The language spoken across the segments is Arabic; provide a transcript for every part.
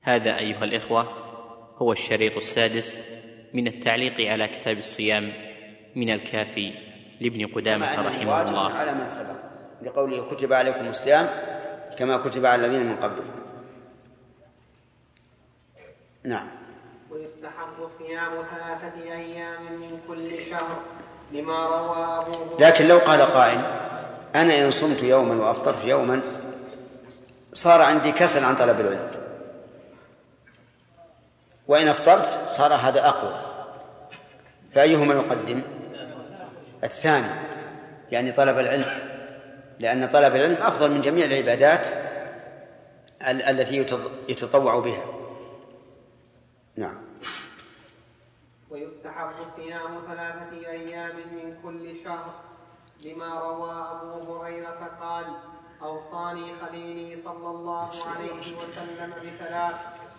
هذا أيها الإخوة هو الشريط السادس من التعليق على كتاب الصيام من الكافي لابن قدامة رحمه الله على من سبق لقوله كتب عليكم الصيام كما كتب على الذين من قبلكم. نعم. ويستحب صيام 3 أيام من كل شهر لما روى أبوه. لكن لو قال قائل أنا إن صمت يوما وأفطرت يوما صار عندي كسل عن طلب العلم، وإن أفطرت صار هذا أقوى، فأيهما يقدم؟ الثاني، يعني طلب العلم، لأن طلب العلم أفضل من جميع العبادات التي يتطوع بها. نعم. ويستحب صيام 3 أيام من كل شهر لما روى أبو هريرة قال أوصاني خليلي صلى الله عليه وسلم ب3: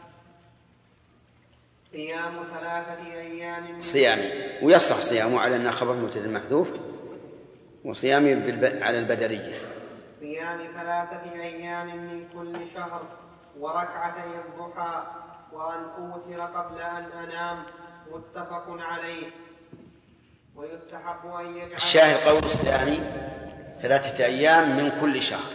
صيام 3 أيام من صيام، ويصح صيامه على أنه خبر مبتدأ محذوف، وصيامي على البدرية. صيام 3 أيام من كل شهر وركعتي الضحى وأن أوتر قبل أن أنام، متفق عليه. ويستحب أن يجعل الشاهد قول الصيام 3 أيام من كل شهر.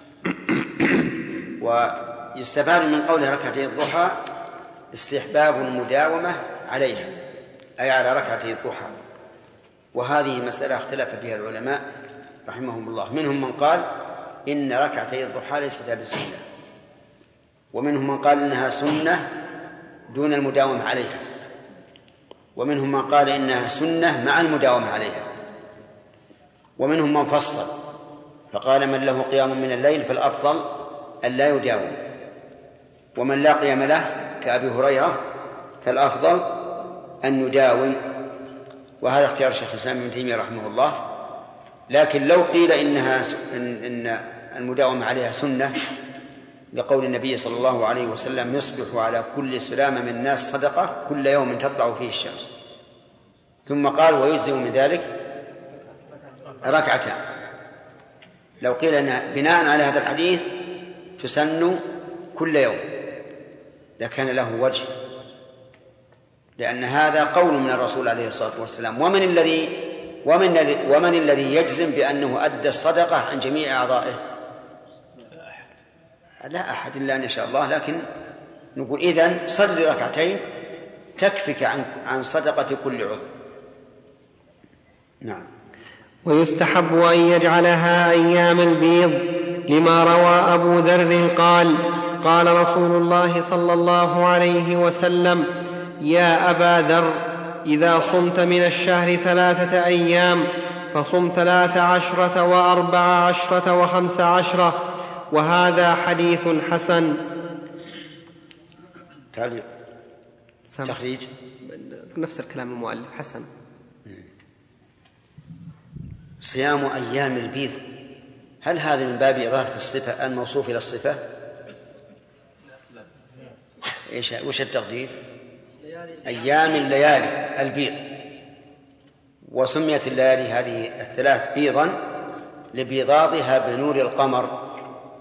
ويستفاد من قوله ركعتي الضحى استحباب المداومة عليها، أي على ركعتي الضحى، وهذه مسألة اختلف فيها العلماء رحمهم الله. منهم من قال إن ركعتي الضحى ليست بسنة، ومنهم من قال إنها سنة دون المداومة عليها، ومنهم من قال إنها سنة مع المداومة عليها، ومنهم من فصل فقال من له قيام من الليل فالأفضل أن لا يداوم، ومن لا قيام له كأبي هريرة فالأفضل أن يداوم، وهذا اختيار شيخ الإسلام ابن تيمية رحمه الله. لكن لو قيل إن المداومة عليها سنة لقول النبي صلى الله عليه وسلم يصبح على كل سلامة من الناس صدقة كل يوم تطلع فيه الشمس، ثم قال ويجزئ من ذلك ركعتان، لو قيل أن بناء على هذا الحديث تسن كل يوم لكان له وجه، لأن هذا قول من الرسول عليه الصلاة والسلام. ومن الذي يجزم بأنه أدى الصدقة عن جميع أعضائه؟ لا أحد إلا أن يشاء الله. لكن نقول إذن صل ركعتين تكفك عن صدقة كل عضو. نعم. ويستحب أن يجعلها أيام البيض لما روى أبو ذر قال قال رسول الله صلى الله عليه وسلم يا أبا ذر إذا صمت من الشهر 3 أيام فصم 13 و14 و15، وهذا حديث حسن. تخريج نفس الكلام المؤلف حسن. صيام أيام البيض، هل هذا من باب إضافة الصفة الموصوف إلى الصفة؟ وش التقدير؟ أيام الليالي البيض. وسميت الليالي هذه 3 بيضا لبيضاضها بنور القمر،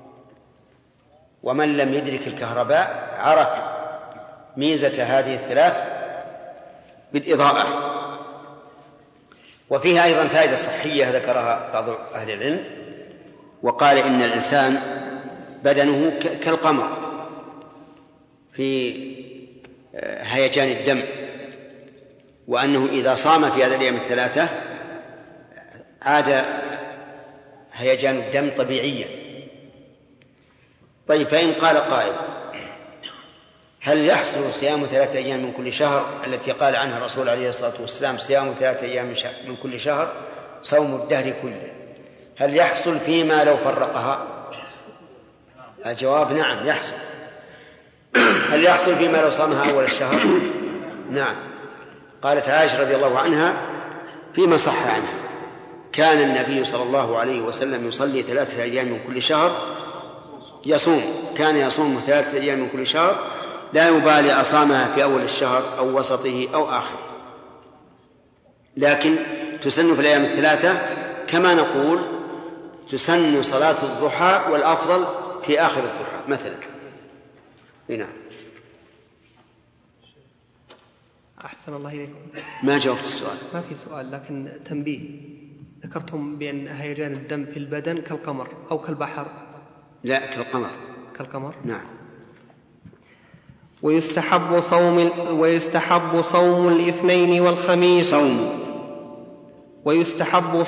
ومن لم يدرك الكهرباء عرف ميزة هذه 3 بالإضاءة. وفيها أيضا فائدة صحية ذكرها بعض أهل العلم، وقال إن الإنسان بدنه كالقمر في هيجان الدم، وأنه إذا صام في هذه الأيام 3 عاد هيجان الدم طبيعيا. طيب، فإن قال قائل هل يحصل صيام 3 أيام من كل شهر التي قال عنها الرسول عليه الصلاة والسلام صيام 3 أيام من كل شهر صوم الدهر كله، هل يحصل فيما لو فرقها؟ الجواب نعم يحصل. هل يحصل فيما لو صامها أول الشهر؟ نعم. قالت عائشة رضي الله عنها فيما صح عنها كان النبي صلى الله عليه وسلم يصلي 3 أيام من كل شهر كان يصوم 3 أيام من كل شهر لا يبالي أصامها في أول الشهر أو وسطه أو آخره، لكن تسن في الأيام 3 كما نقول تسن صلاة الضحى والأفضل في آخر الضحى مثلا. هنا أحسن الله إليكم. ما جاوبت السؤال. ما في سؤال، لكن تنبيه. ذكرتم بأن هيجان الدم في البدن كالقمر أو كالبحر. لا، كالقمر. كالقمر. نعم. ويستحب صوم الاثنين والخميس. ويستحب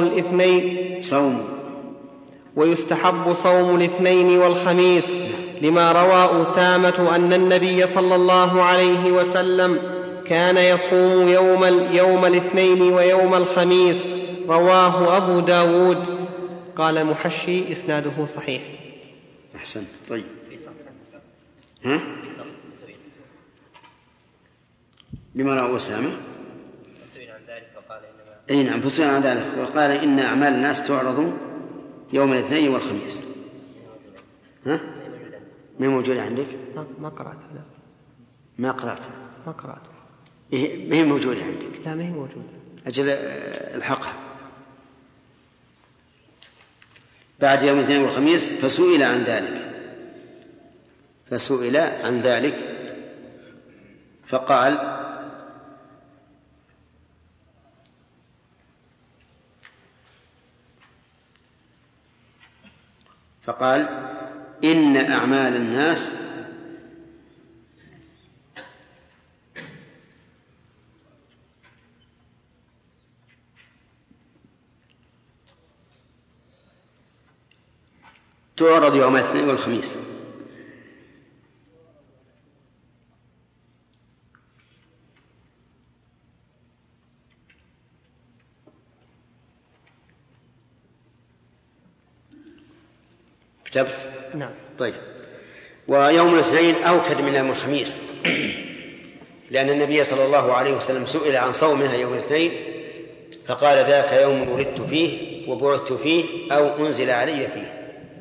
صوم الاثنين والخميس لما روى أسامة أن النبي صلى الله عليه وسلم كان يصوم يوم الاثنين ويوم الخميس، رواه أبو داود. قال محشي إسناده صحيح. أحسن. طيب. لما رأى أسامة فسئل عن ذلك وقال نعم، فسئل عن ذلك وقال إن أعمال الناس تعرض يوم الاثنين والخميس. ما موجودة عندك؟ ما قرأت هذا. ما قرأت. ما هي موجودة عندك؟ لا، ما هي موجودة. أجل الحقها بعد يوم الاثنين والخميس. فسئل عن ذلك فقال إن أعمال الناس تعرض يوم الاثنين والخميس. كتبت؟ نعم. طيب. ويوم الاثنين أوكد من يوم الخميس، لأن النبي صلى الله عليه وسلم سئل عن صومها يوم الاثنين فقال ذاك يوم ولدت فيه وبعثت فيه أو أنزل علي فيه.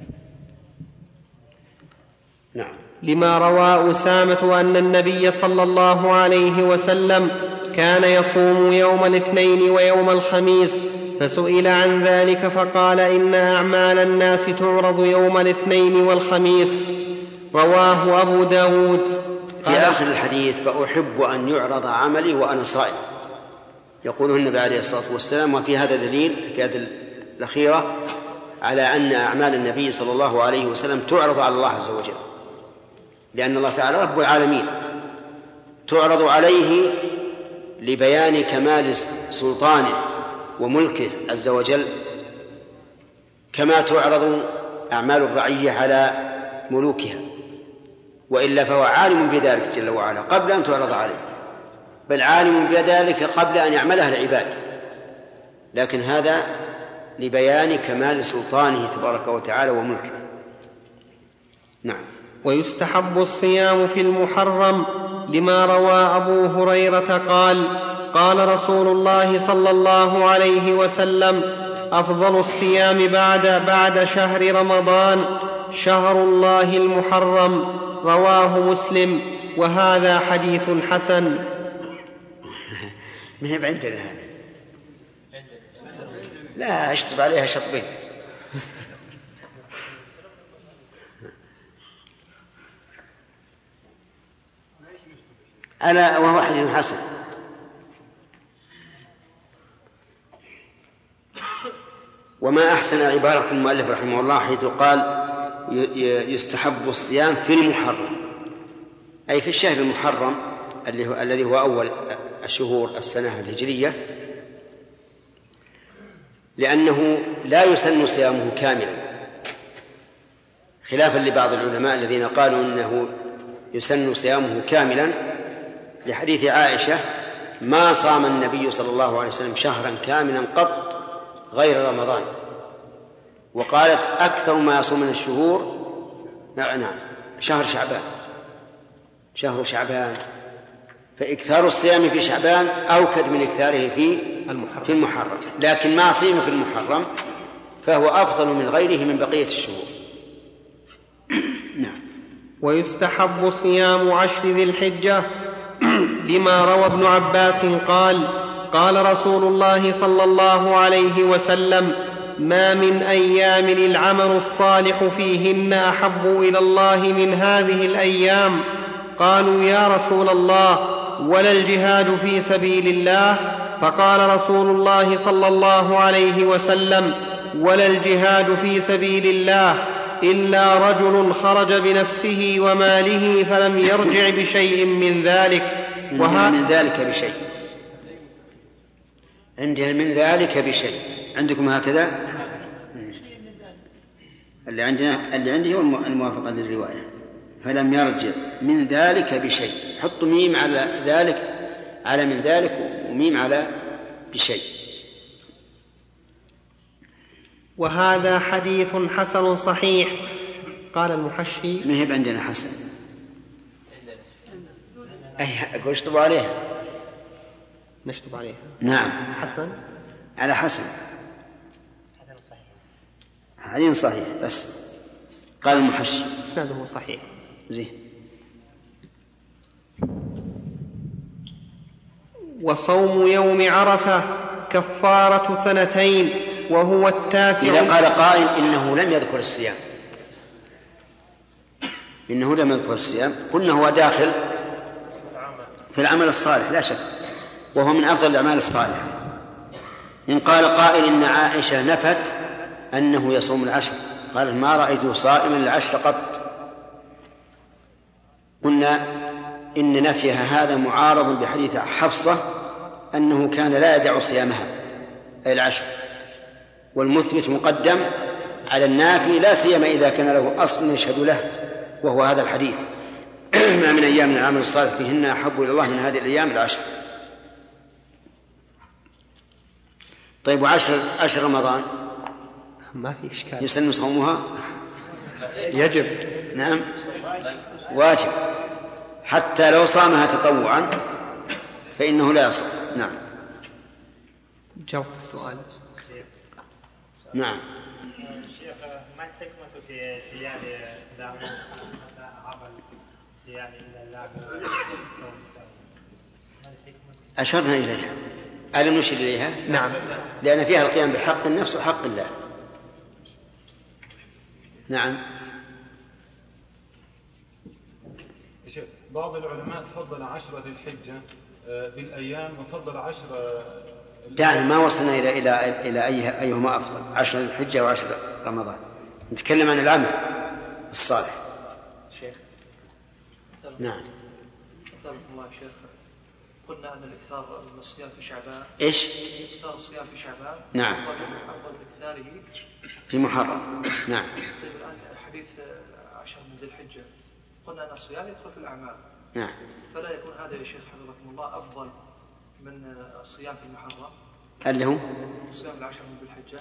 نعم. لما روى أسامة أن النبي صلى الله عليه وسلم كان يصوم يوم الاثنين ويوم الخميس، فسئل عن ذلك فقال إن أعمال الناس تعرض يوم الاثنين والخميس، رواه أبو داود. في آخر الحديث: فأحب أن يعرض عملي وأنا صائم، يقوله النبي عليه الصلاة والسلام. وفي هذا دليل في هذه الأخيرة على أن أعمال النبي صلى الله عليه وسلم تعرض على الله عز وجل، لأن الله تعالى رب العالمين، تعرض عليه لبيان كمال سلطانه وملكه عز وجل، كما تعرض أعمال الرعية على ملوكها، وإلا فهو عالم بذلك جل وعلا قبل أن تعرض عليه، بل عالم بذلك قبل أن يعملها العباد، لكن هذا لبيان كمال سلطانه تبارك وتعالى وملكه. نعم. ويستحب الصيام في المحرم لما روى أبو هريرة قال: قال رسول الله صلى الله عليه وسلم: أفضل الصيام بعد شهر رمضان شهر الله المحرم، رواه مسلم، وهذا حديث حسن. ما هي عندنا هذا؟ لا، اشطب عليها شطبين. ألا وهو حديث حسن. وما أحسن عبارة المؤلف رحمه الله حيث قال: يستحب الصيام في المحرم، أي في الشهر المحرم الذي هو أول الشهور السنة الهجرية، لأنه لا يسن صيامه كاملا، خلافا لبعض العلماء الذين قالوا إنه يسن صيامه كاملا، لحديث عائشة: ما صام النبي صلى الله عليه وسلم شهرا كاملا قط غير رمضان. وقالت: أكثر ما يصوم من الشهور شهر شعبان، فإكثار الصيام في شعبان أوكد من إكثاره في المحرم، لكن ما صيم في المحرم فهو أفضل من غيره من بقية الشهور. نعم. ويستحب صيام 10 ذي الحجة لما روى ابن عباس قال: قال رسول الله صلى الله عليه وسلم: ما من أيام العمل الصالح فيهن أحب إلى الله من هذه الأيام. قالوا: يا رسول الله، ولا الجهاد في سبيل الله؟ فقال رسول الله صلى الله عليه وسلم: ولا الجهاد في سبيل الله إلا رجل خرج بنفسه وماله فلم يرجع بشيء من ذلك. من ذلك بشيء، عندنا من ذلك بشيء، عندكم هكذا؟ اللي عندي هو الموافقة للرواية، فلم يرجع من ذلك بشيء. حطوا ميم على ذلك، على من ذلك، وميم على بشيء. وهذا حديث حسن صحيح. قال المحشي: نهب عندنا حسن، أقول اشطبوا عليها، نشطب عليها. نعم، حسن على حسن، حديث صحيح. بس قال المحشي اسناده صحيح. زين. وصوم يوم عرفة كفارة سنتين وهو التاسع. إذا قال قائل إنه لم يذكر الصيام، إنه لم يذكر الصيام، قلنا هو داخل في العمل الصالح لا شك، وهو من أفضل الأعمال الصالحة. إن قال قائل إن عائشة نفت أنه يصوم العشر، قالت: ما رأيت صائما العشر قط. قلنا إن نفيها هذا معارض بحديث حفصة أنه كان لا يدع صيامها أي العشر، والمثبت مقدم على النافي، لا سيما إذا كان له أصل يشهد له، وهو هذا الحديث: ما من أيام العمل الصالح فيهن أحب إلى الله من هذه الأيام العشر. طيب، وعشر رمضان ما في إشكال، يسن صومها؟ يجب. نعم، واجب، حتى لو صامها تطوعا فإنه لا يصوم. نعم، جاوبت السؤال. نعم. شيخ، ما الحكمة في صيام داود عمل صيام إلا أشرنا إليها، ألم نشر إليها؟ نعم، لأن فيها القيام بحق النفس وحق الله. نعم. بعض العلماء فضل 10 ذي الحجة بالأيام، وفضل 10. دعنا، ما وصلنا إلى أيهما أفضل، 10 ذي الحجة و10 رمضان. نتكلم عن العمل الصالح. شيخ. نعم. أثابكم الله شيخ، قلنا أن الإكثار من الصيام في شعبان. إيش؟ إكثار الصيام في شعبان. نعم. أفضل إكثاره في محرم. نعم. طيب، الآن حديث 10 من ذي الحجة، قلنا أن الصيام يدخل في الأعمال. نعم. فلا يكون هذا يا شيخ حفظكم الله أفضل من الصيام في المحرم اللي هو صيام 10 من ذي الحجة؟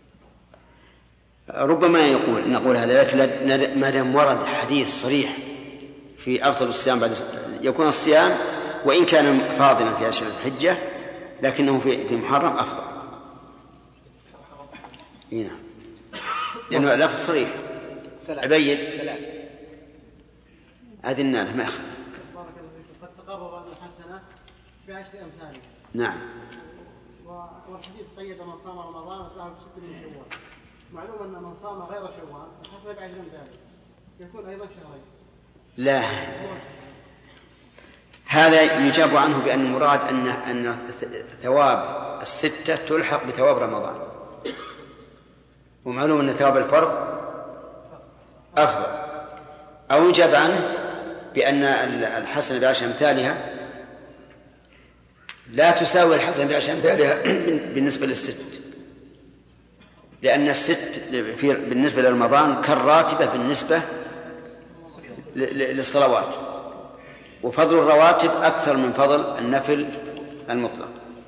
ربما نقول هذا، لكن ما دام ورد حديث صريح في أفضل الصيام بعد يكون الصيام وإن كان فاضلا في 10 الحجة لكنه في محرم أفضل. نعم، لأنه لفظ صريح. عبيد أذنا له ما يخفى. قد تقرر أن الحسنة ب10 أمثالها. نعم. والحديث قيد من صام رمضان وسعه ب6 من شوال. معلوم أن من صام غير شوال الحسنة ب10 أمثالها، يكون أيضا شهرين. لا، هذا يجاب عنه بأن المراد أن ثواب 6 تلحق بثواب رمضان، ومعلوم أن ثواب الفرض أفضل. أو يجاب عنه بأن الحسنة ب10 أمثالها لا تساوي الحسنة ب10 أمثالها بالنسبة للست، لأن الست بالنسبة لرمضان كالراتبة بالنسبة للصلوات، وفضل الرواتب أكثر من فضل النفل المطلق.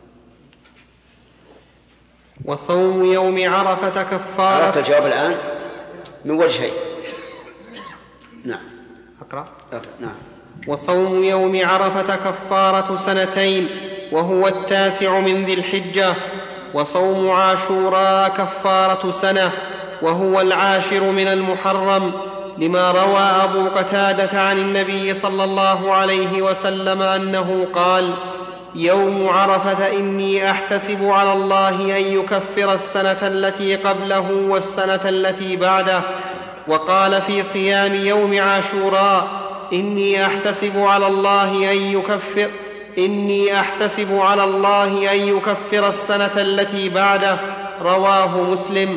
وصوم يوم عرفة كفارة. عرفت الجواب الآن من وجهين. نعم. أقرأ. نعم. وصوم يوم عرفة كفارة سنتين وهو التاسع من ذي الحجة. وصوم عاشوراء كفارة سنة وهو العاشر من المحرم، لما روى أبو قتادة عن النبي صلى الله عليه وسلم أنه قال: يوم عرفة إني أحتسب على الله أن يكفر السنة التي قبله والسنة التي بعده. وقال في صيام يوم عاشوراء: إني أحتسب على الله إني أحتسب على الله أن يكفر السنة التي بعده. رواه مسلم.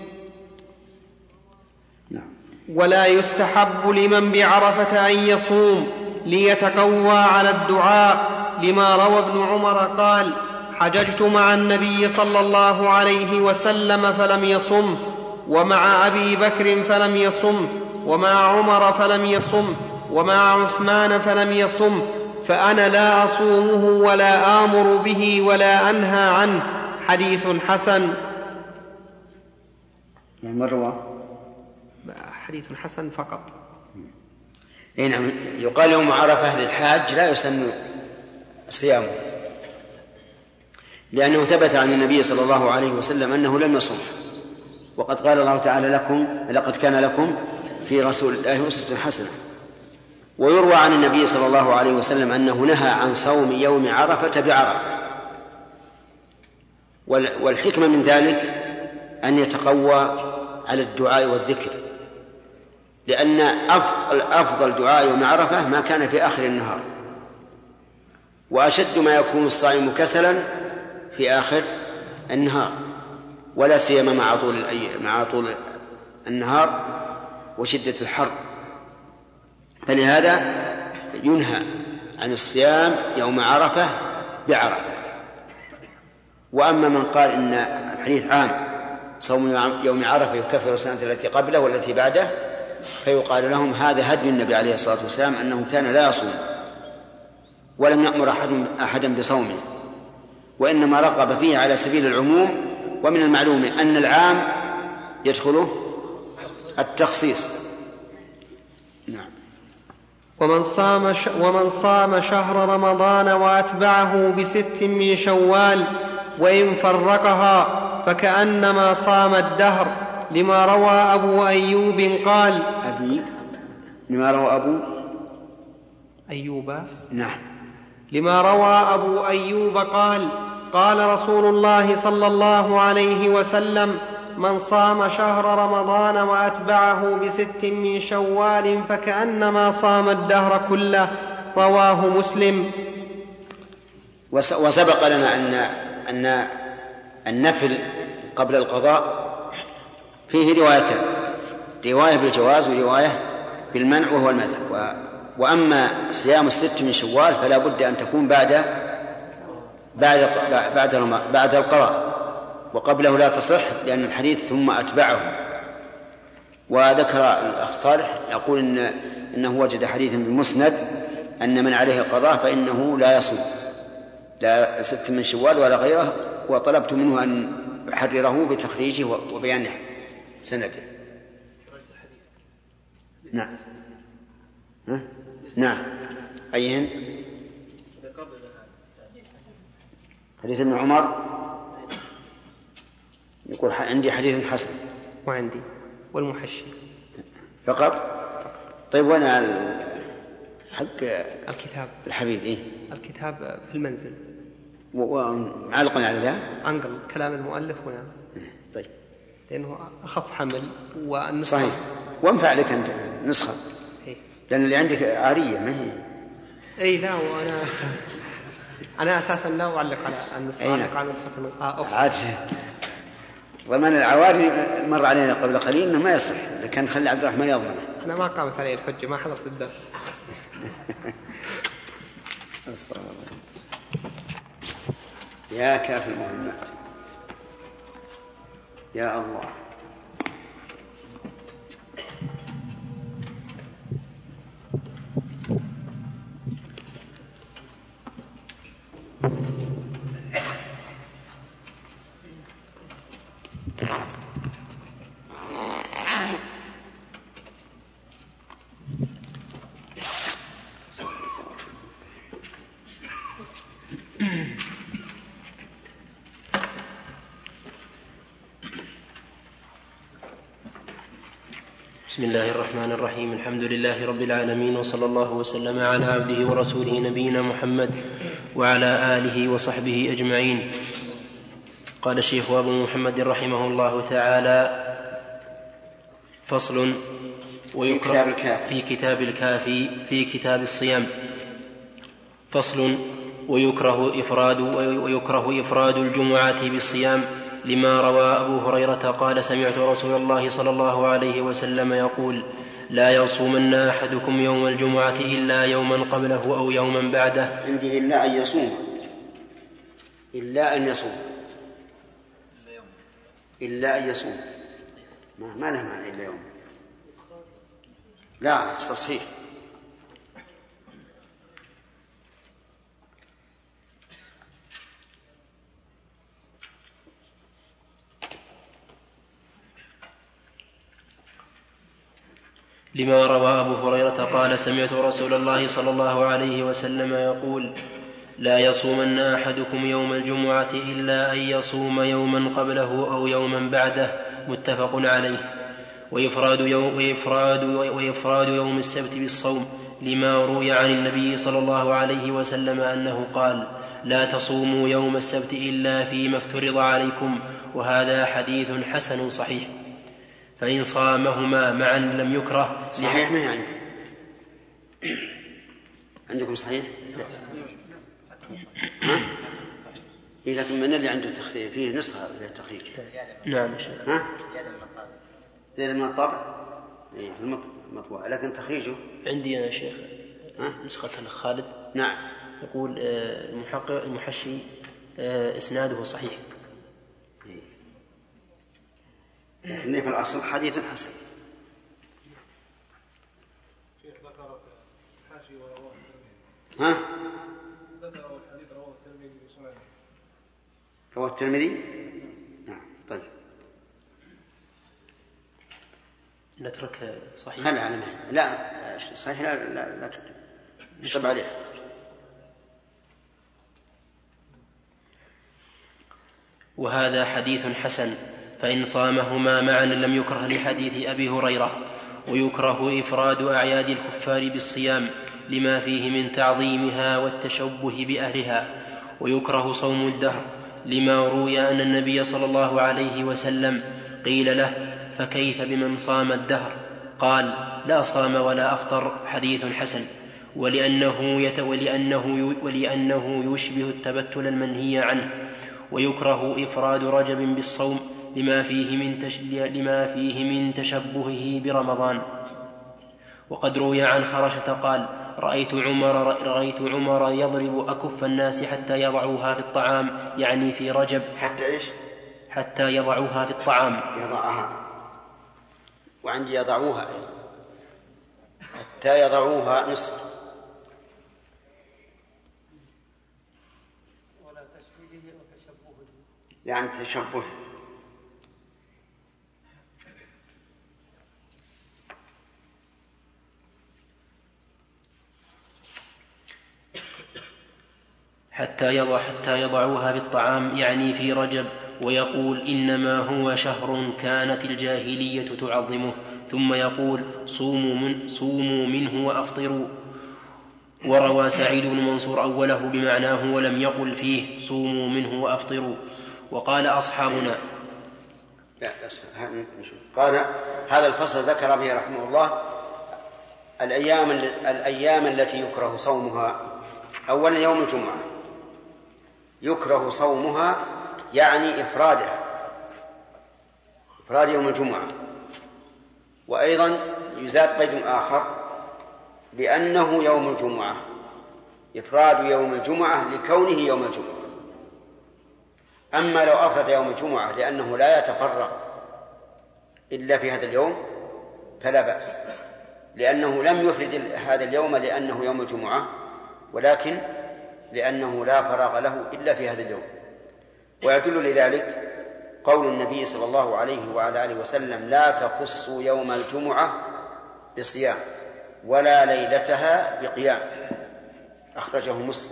ولا يستحب لمن بعرفة أن يصوم ليتقوى على الدعاء، لما روى ابن عمر قال: حججت مع النبي صلى الله عليه وسلم فلم يصم، ومع أبي بكر فلم يصم، ومع عمر فلم يصم، ومع عثمان فلم يصم، فأنا لا أصومه ولا آمر به ولا أنهى عنه. حديث حسن. حديث حسن فقط. نعم. يقال يوم عرفة للحاج لا يسن صيامه، لأنه ثبت عن النبي صلى الله عليه وسلم أنه لم يصم، وقد قال الله تعالى: لقد كان لكم في رسول الله أسوة حسنة. ويروى عن النبي صلى الله عليه وسلم أنه نهى عن صوم يوم عرفة بعرفة، والحكمة من ذلك أن يتقوى على الدعاء والذكر، لأن أفضل دعاء يوم عرفة ما كان في آخر النهار، وأشد ما يكون الصائم كسلا في آخر النهار، ولا سيما مع طول النهار وشدة الحر. فلهذا ينهى عن الصيام يوم عرفة بعرفة. وأما من قال إن الحديث عام، صوم يوم عرفة يكفر السنة التي قبله والتي بعده، فيقال لهم: هذا هدي النبي عليه الصلاة والسلام أنه كان لا يصوم، ولم يأمر أحدا بصومه، وإنما رغب فيه على سبيل العموم. ومن المعلوم أن العام يدخله التخصيص. نعم. ومن صام شهر رمضان وأتبعه بست من شوال وإن فرقها فكأنما صام الدهر، لما روى أبو أيوب قال: لما روى أبو أيوب. نعم. لما روى أبو أيوب قال: قال رسول الله صلى الله عليه وسلم: من صام شهر رمضان وأتبعه بست من شوال فكأنما صام الدهر كله. رواه مسلم. وسبق لنا أن النفل قبل القضاء فيه روايتان: رواية بالجواز ورواية بالمنع وهو المذهب. وأما صيام الست من شوال فلا بد أن تكون بعد القضاء، وقبله لا تصح، لأن الحديث ثم أتبعه. وذكر الأخ صالح يقول إنه وجد حديثا بالمسند أن من عليه القضاء فإنه لا يصوم لا ست من شوال ولا غيره، وطلبت منه أن يحرره بتخريجه وبيان سنده. نعم. نعم. أيهن؟ حديث ابن عمر يقول: عندي حديث حسن. وعندي والمحشي فقط. طيب وانا حق الكتاب الحبيب الكتاب في المنزل، وعلقا على ذا أنقل كلام المؤلف هنا. طيب، لأنه أخف حمل والنسخة. صحيح. وانفع لك أنت نسخة، لأن اللي عندك عارية ما هي. لا، أنا أساسا لا أعلق على النسخة، أعلق على نسخة أخرى. ضمان العواري مر علينا قبل قليل إنه ما يصح، إذا كان خلي عبد الرحمن يضمنه. أنا ما قامت علي الحجة، ما حضرت الدرس. يا كافي المهمات يا الله. بسم الله الرحمن الرحيم. الحمد لله رب العالمين، وصلى الله وسلم على عبده ورسوله نبينا محمد وعلى آله وصحبه أجمعين. قال الشيخ أبو محمد رحمه الله تعالى: فصل ويقرأ في كتاب الكافي في كتاب الصيام. فصل ويكره إفراد الجمعة بالصيام لما روى أبو هريرة قال سمعت رسول الله صلى الله عليه وسلم يقول لا يصومن أحدكم يوم الجمعة إلا يوما قبله أو يوما بعده. عندي إلا أن يصوم، إلا أن يصوم، إلا أن يصوم، ما له معنى إلا يوم، لا تصحيح. لما روى أبو هريرة قال سمعت رسول الله صلى الله عليه وسلم يقول لا يصومن أحدكم يوم الجمعة إلا أن يصوم يوما قبله أو يوما بعده، متفق عليه. وإفراد يوم السبت بالصوم لما روي عن النبي صلى الله عليه وسلم أنه قال لا تصوموا يوم السبت إلا فيما افترض عليكم، وهذا حديث حسن صحيح. فإن صامهما معا لم يكره. صحيح ما عندي، عندكم صحيح؟ ها؟ لكن من اللي عنده تخريج فيه نسخة للتخريج؟ نعم. ها؟ زي من الطبع في المطبوع، لكن تخريجه عندي أنا شيخ نسخة خالد. نعم. يقول المحشي إسناده صحيح، لكن في الأصل حديث حسن. ها؟ رواه الترمذي. نعم. طيب نترك صحيح. لا صحيح، لا تكتب، اشطب عليه. وهذا حديث حسن. فإن صامهما معا لم يكره لحديث أبي هريرة. ويكره إفراد أعياد الكفار بالصيام لما فيه من تعظيمها والتشبه بأهلها. ويكره صوم الدهر لما روي أن النبي صلى الله عليه وسلم قيل له فكيف بمن صام الدهر؟ قال لا صام ولا أفطر، حديث حسن. ولأنه يشبه التبتل المنهي عنه. ويكره إفراد رجب بالصوم لما فيه من تشبهه برمضان. وقد روي عن خرشة قال رأيت عمر يضرب أكف الناس حتى يضعوها في الطعام، يعني في رجب. حتى إيش؟ حتى يضعوها في الطعام. يضعها، وعندي يضعوها أيضا، حتى يضعوها نصف. ولا تشبيهه وتشبهه، يعني تشبه. حتى يضعوها في الطعام، يعني في رجب. ويقول إنما هو شهر كانت الجاهلية تعظمه، ثم يقول صوموا منه وأفطروا. وروى سعيد بن منصور أوله بمعناه ولم يقل فيه صوموا منه وأفطروا. وقال أصحابنا قال هذا الفصل ذكر به رحمه الله الأيام التي يكره صومها. أولا يوم الجمعة يكره صومها، يعني إفراد يوم الجمعة. وأيضا يزاد قيد آخر بأنه يوم الجمعة، إفراد يوم الجمعة لكونه يوم الجمعة. أما لو أفرد يوم الجمعة لأنه لا يتفرغ إلا في هذا اليوم فلا بأس، لأنه لم يفرد هذا اليوم لأنه يوم الجمعة، ولكن لأنه لا فراغ له إلا في هذا اليوم. ويدل لذلك قول النبي صلى الله عليه وعلى آله وسلم لا تخصوا يوم الجمعة بصيام ولا ليلتها بقيام، أخرجه مسلم.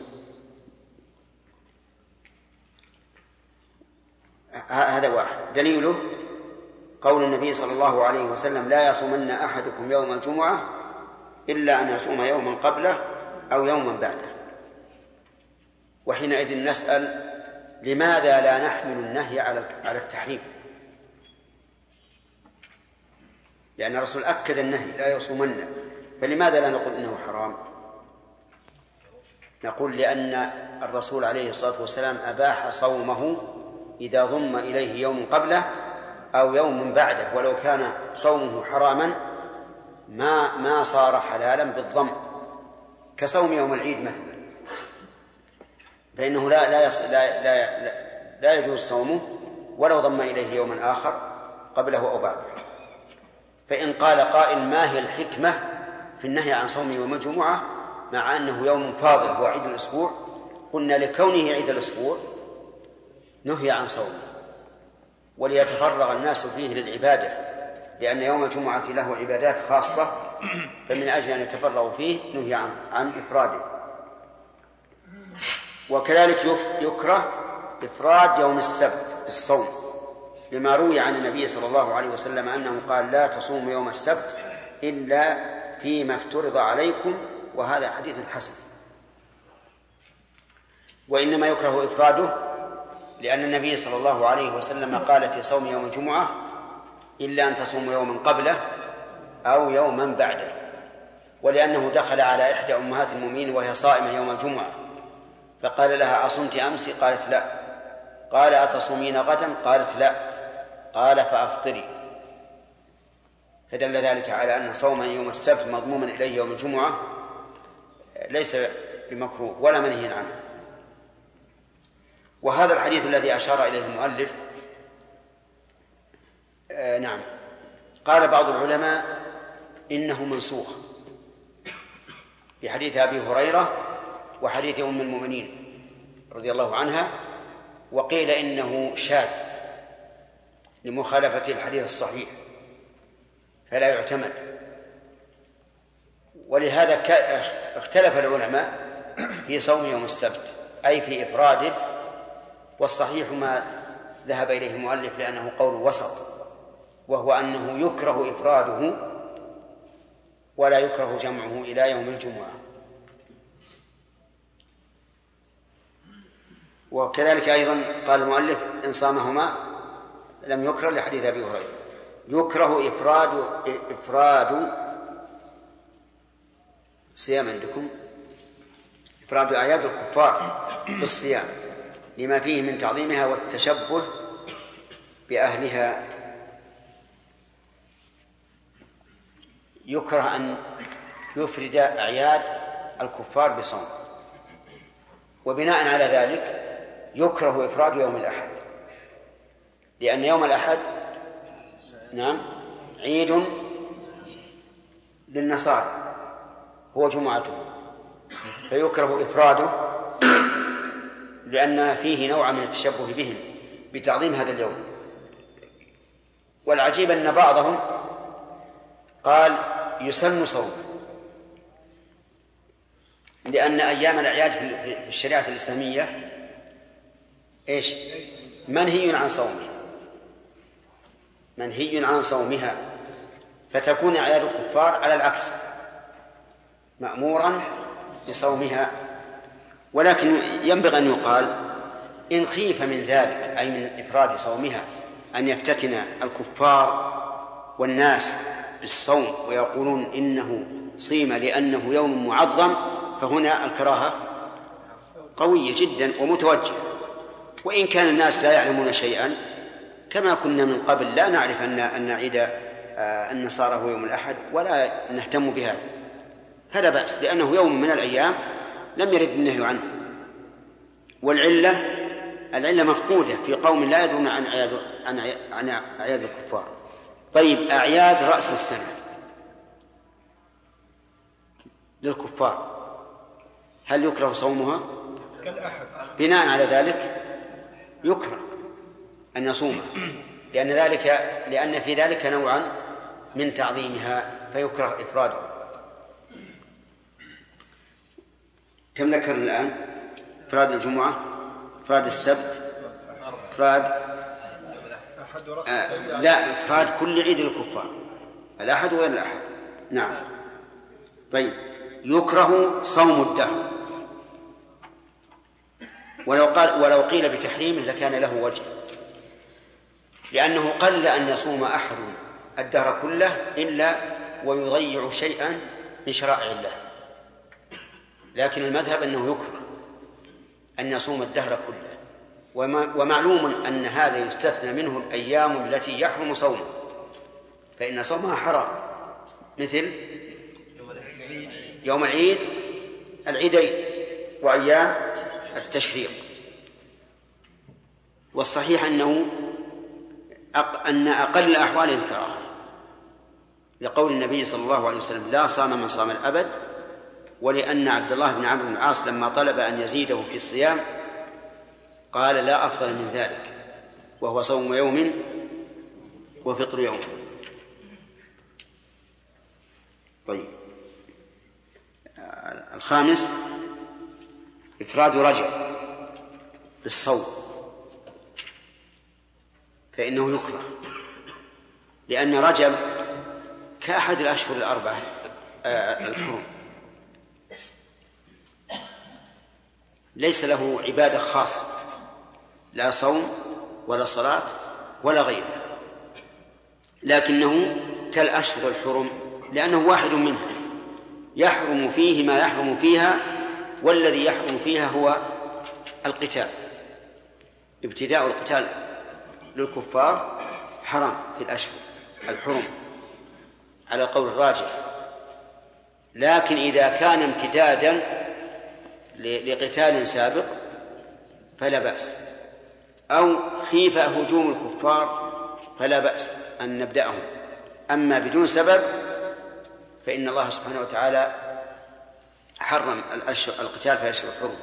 هذا واحد. دليله قول النبي صلى الله عليه وسلم لا يصومن أحدكم يوم الجمعة إلا أن يصوم يوما قبله أو يوما بعده. وحينئذ نسأل لماذا لا نحمل النهي على التحريم؟ لأن الرسول أكد النهي لا يصومن، فلماذا لا نقول إنه حرام؟ نقول لأن الرسول عليه الصلاة والسلام أباح صومه إذا ضم إليه يوم قبله أو يوم بعده، ولو كان صومه حراما ما صار حلالا بالضم، كصوم يوم العيد مثلا، فإنه لا يجوز صومه ولو ضم إليه يوما آخر قبله أو بعده. فإن قال قائل ما هي الحكمة في النهي عن صوم يوم الجمعة مع أنه يوم فاضل هو عيد الأسبوع؟ قلنا لكونه عيد الأسبوع نهي عن صومه وليتفرغ الناس فيه للعبادة، لأن يوم الجمعة له عبادات خاصة، فمن أجل أن يتفرغوا فيه نهي عن إفراده. وكذلك يكره إفراد يوم السبت بالصوم، لما روي عن النبي صلى الله عليه وسلم أنه قال لا تصوموا يوم السبت إلا فيما افترض عليكم، وهذا حديث حسن. وإنما يكره إفراده لأن النبي صلى الله عليه وسلم قال في صوم يوم الجمعة إلا أن تصوموا يوما قبله أو يوما بعده، ولأنه دخل على إحدى أمهات المؤمنين وهي صائمة يوم الجمعة فقال لها أصمت أمس؟ قالت لا. قال أتصومين غدا؟ قالت لا. قال فأفطري. فدل ذلك على أن صوم يوم السبت مضموما إليه يوم الجمعة ليس بمكروه ولا منهي عنه. وهذا الحديث الذي أشار إليه المؤلف نعم قال بعض العلماء إنه منسوخ بحديث أبي هريرة وحديث أم المؤمنين رضي الله عنها، وقيل إنه شاذ لمخالفة الحديث الصحيح فلا يعتمد. ولهذا اختلف العلماء في صوم يوم السبت أي في إفراده، والصحيح ما ذهب إليه المؤلف لأنه قول وسط، وهو أنه يكره إفراده ولا يكره جمعه إلى يوم الجمعة. وكذلك أيضا قال المؤلف إن صامهما لم يكره لحديث أبي هريرة. يكره إفراد صيام عندكم إفراد أعياد الكفار بالصيام لما فيه من تعظيمها والتشبه بأهلها. يكره أن يفرد أعياد الكفار بصوم، وبناء على ذلك يكره إفراد يوم الأحد، لأن يوم الأحد نعم عيد للنصارى هو جمعته، فيكره إفراده لأن فيه نوع من التشبه بهم بتعظيم هذا اليوم. والعجيب أن بعضهم قال يسن صوم، لأن أيام الأعياد في الشريعة الإسلامية إيش؟ منهي عن صومها، فتكون أعياد الكفار على العكس مأمورا بصومها. ولكن ينبغي أن يقال إن خيف من ذلك أي من إفراد صومها أن يفتتن الكفار والناس بالصوم ويقولون إنه صيم لأنه يوم معظم، فهنا الكراهة قوية جدا ومتوجهة. وإن كان الناس لا يعلمون شيئا كما كنا من قبل لا نعرف أن عيد النصارى هو يوم الأحد ولا نهتم بهذا، فلا بأس، لأنه يوم من الأيام لم يرد النهي عنه. والعلة مفقودة في قوم لا يدرون عن أعياد الكفار. طيب أعياد رأس السنة للكفار هل يكره صومها؟ بناء على ذلك يكره أن يصومها، لأن في ذلك نوعا من تعظيمها فيكره إفراده. كم ذكرنا الآن؟ إفراد الجمعة، إفراد السبت، إفراد لا إفراد كل عيد الكفار، الأحد وغير الأحد. نعم. طيب يكره صوم الدهر، ولو قيل بتحريمه لكان له وجه، لأنه قل أن يصوم أحد الدهر كله إلا ويضيع شيئا من شرائع الله، لكن المذهب أنه يكره أن يصوم الدهر كله، ومعلوم أن هذا يستثنى منه الأيام التي يحرم صومه، فإن صومها حرام، مثل يوم العيد، العيدين، وأيام التشريق. والصحيح أن أقل الأحوال الكراهة، لقول النبي صلى الله عليه وسلم: لا صام من صام الأبد، ولأن عبد الله بن عمرو بن العاص لما طلب أن يزيده في الصيام قال: لا أفضل من ذلك، وهو صوم يوم وفطر يوم. طيب، الخامس إفراد رجب بالصوم، فإنه يكره، لأن رجب كأحد الأشهر الأربعة الحرم، ليس له عبادة خاصة، لا صوم ولا صلاة ولا غيرها، لكنه كالأشهر الحرم لأنه واحد منها، يحرم فيه ما يحرم فيها، والذي يحرم فيها هو القتال. ابتداء القتال للكفار حرام في الأشهر الحرم على قول الراجح، لكن إذا كان امتدادا لقتال سابق فلا بأس، أو خيف هجوم الكفار فلا بأس أن نبدأهم. أما بدون سبب فإن الله سبحانه وتعالى حرم القتال في أشهر الحرم.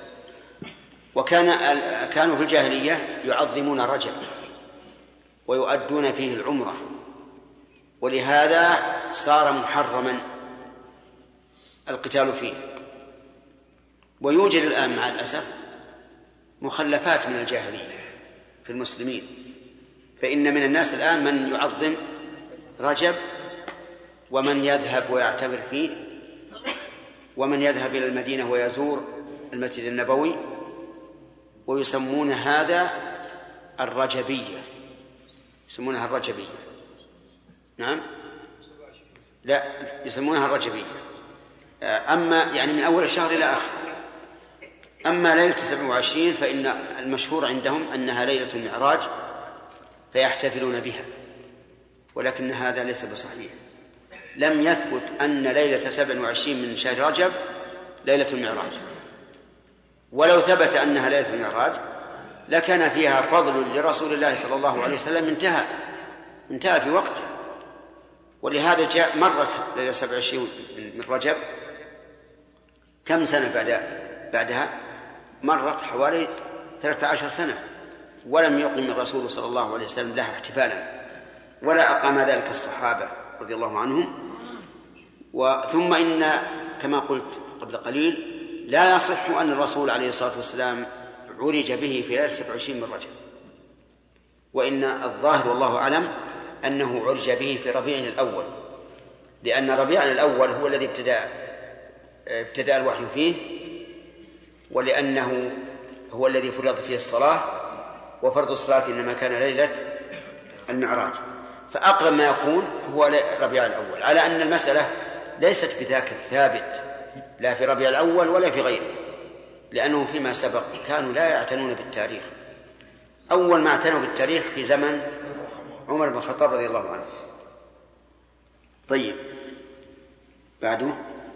كانوا في الجاهلية يعظمون رجب ويؤدون فيه العمرة، ولهذا صار محرما القتال فيه. ويوجد الآن مع الأسف مخلفات من الجاهلية في المسلمين، فإن من الناس الآن من يعظم رجب، ومن يذهب ويعتبر فيه، ومن يذهب إلى المدينة ويزور المسجد النبوي، ويسمون هذا الرجبية، يسمونها الرجبية. نعم، لا، يسمونها الرجبية. أما يعني من أول الشهر إلى آخر. أما ليلة 27 فإن المشهور عندهم أنها ليلة المعراج فيحتفلون بها، ولكن هذا ليس بصحيح. لم يثبت أن ليلة 27 من شهر رجب ليلة المعراج، ولو ثبت أنها ليلة المعراج لكان فيها فضل لرسول الله صلى الله عليه وسلم انتهى في وقته. ولهذا جاء مرت ليلة 27 من رجب كم سنة بعدها مرت حوالي 13 سنة، ولم يقم الرسول صلى الله عليه وسلم لها احتفالا، ولا أقام ذلك الصحابة رضي الله عنهم. ثم إن كما قلت قبل قليل لا يصح أن الرسول عليه الصلاة والسلام عرج به في ليلة 27 من رجب، وإن الظاهر والله أعلم أنه عرج به في ربيع الأول، لأن ربيع الأول هو الذي ابتدأ الوحي فيه، ولأنه هو الذي فرض فيه الصلاة، وفرض الصلاة إنما كان ليلة المعراج، فأقرب ما يكون هو ربيع الأول، على أن المسألة ليست بذاك الثابت لا في ربيع الأول ولا في غيره، لأنه فيما سبق كانوا لا يعتنون بالتاريخ. أول ما اعتنوا بالتاريخ في زمن عمر بن الخطاب رضي الله عنه. طيب، بعده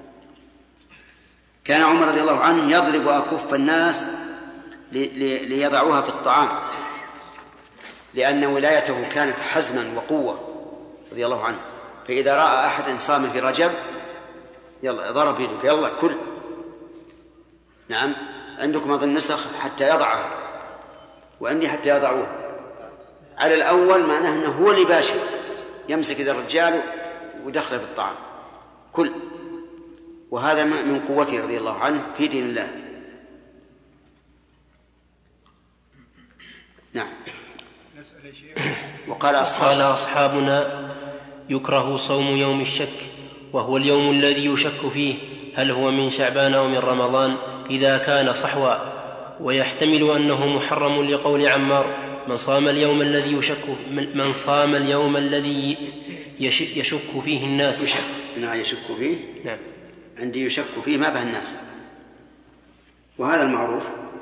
كان عمر رضي الله عنه يضرب أكف الناس ليضعوها في الطعام، لأن ولايته كانت حزما وقوة رضي الله عنه، فإذا رأى أحد صام في رجب يلا ضرب يدك، يلا كل. نعم، عندكم أظن نسخ حتى يضعها، وعندي حتى يضعوه. على الأول معناه أنه هو اللي باشر يمسك إذا الرجال ودخل في الطعام كل، وهذا من قوته رضي الله عنه في دين الله. نعم. وقال أصحابنا يكره صوم يوم الشك، وهو اليوم الذي يشك فيه هل هو من شعبان أو من رمضان إذا كان صحوا، ويحتمل أنه محرم لقول عمار: من صام اليوم الذي يشك فيه الناس. يشك فيه. نعم، عندي يشك فيه ما به الناس. وهذا المعروف.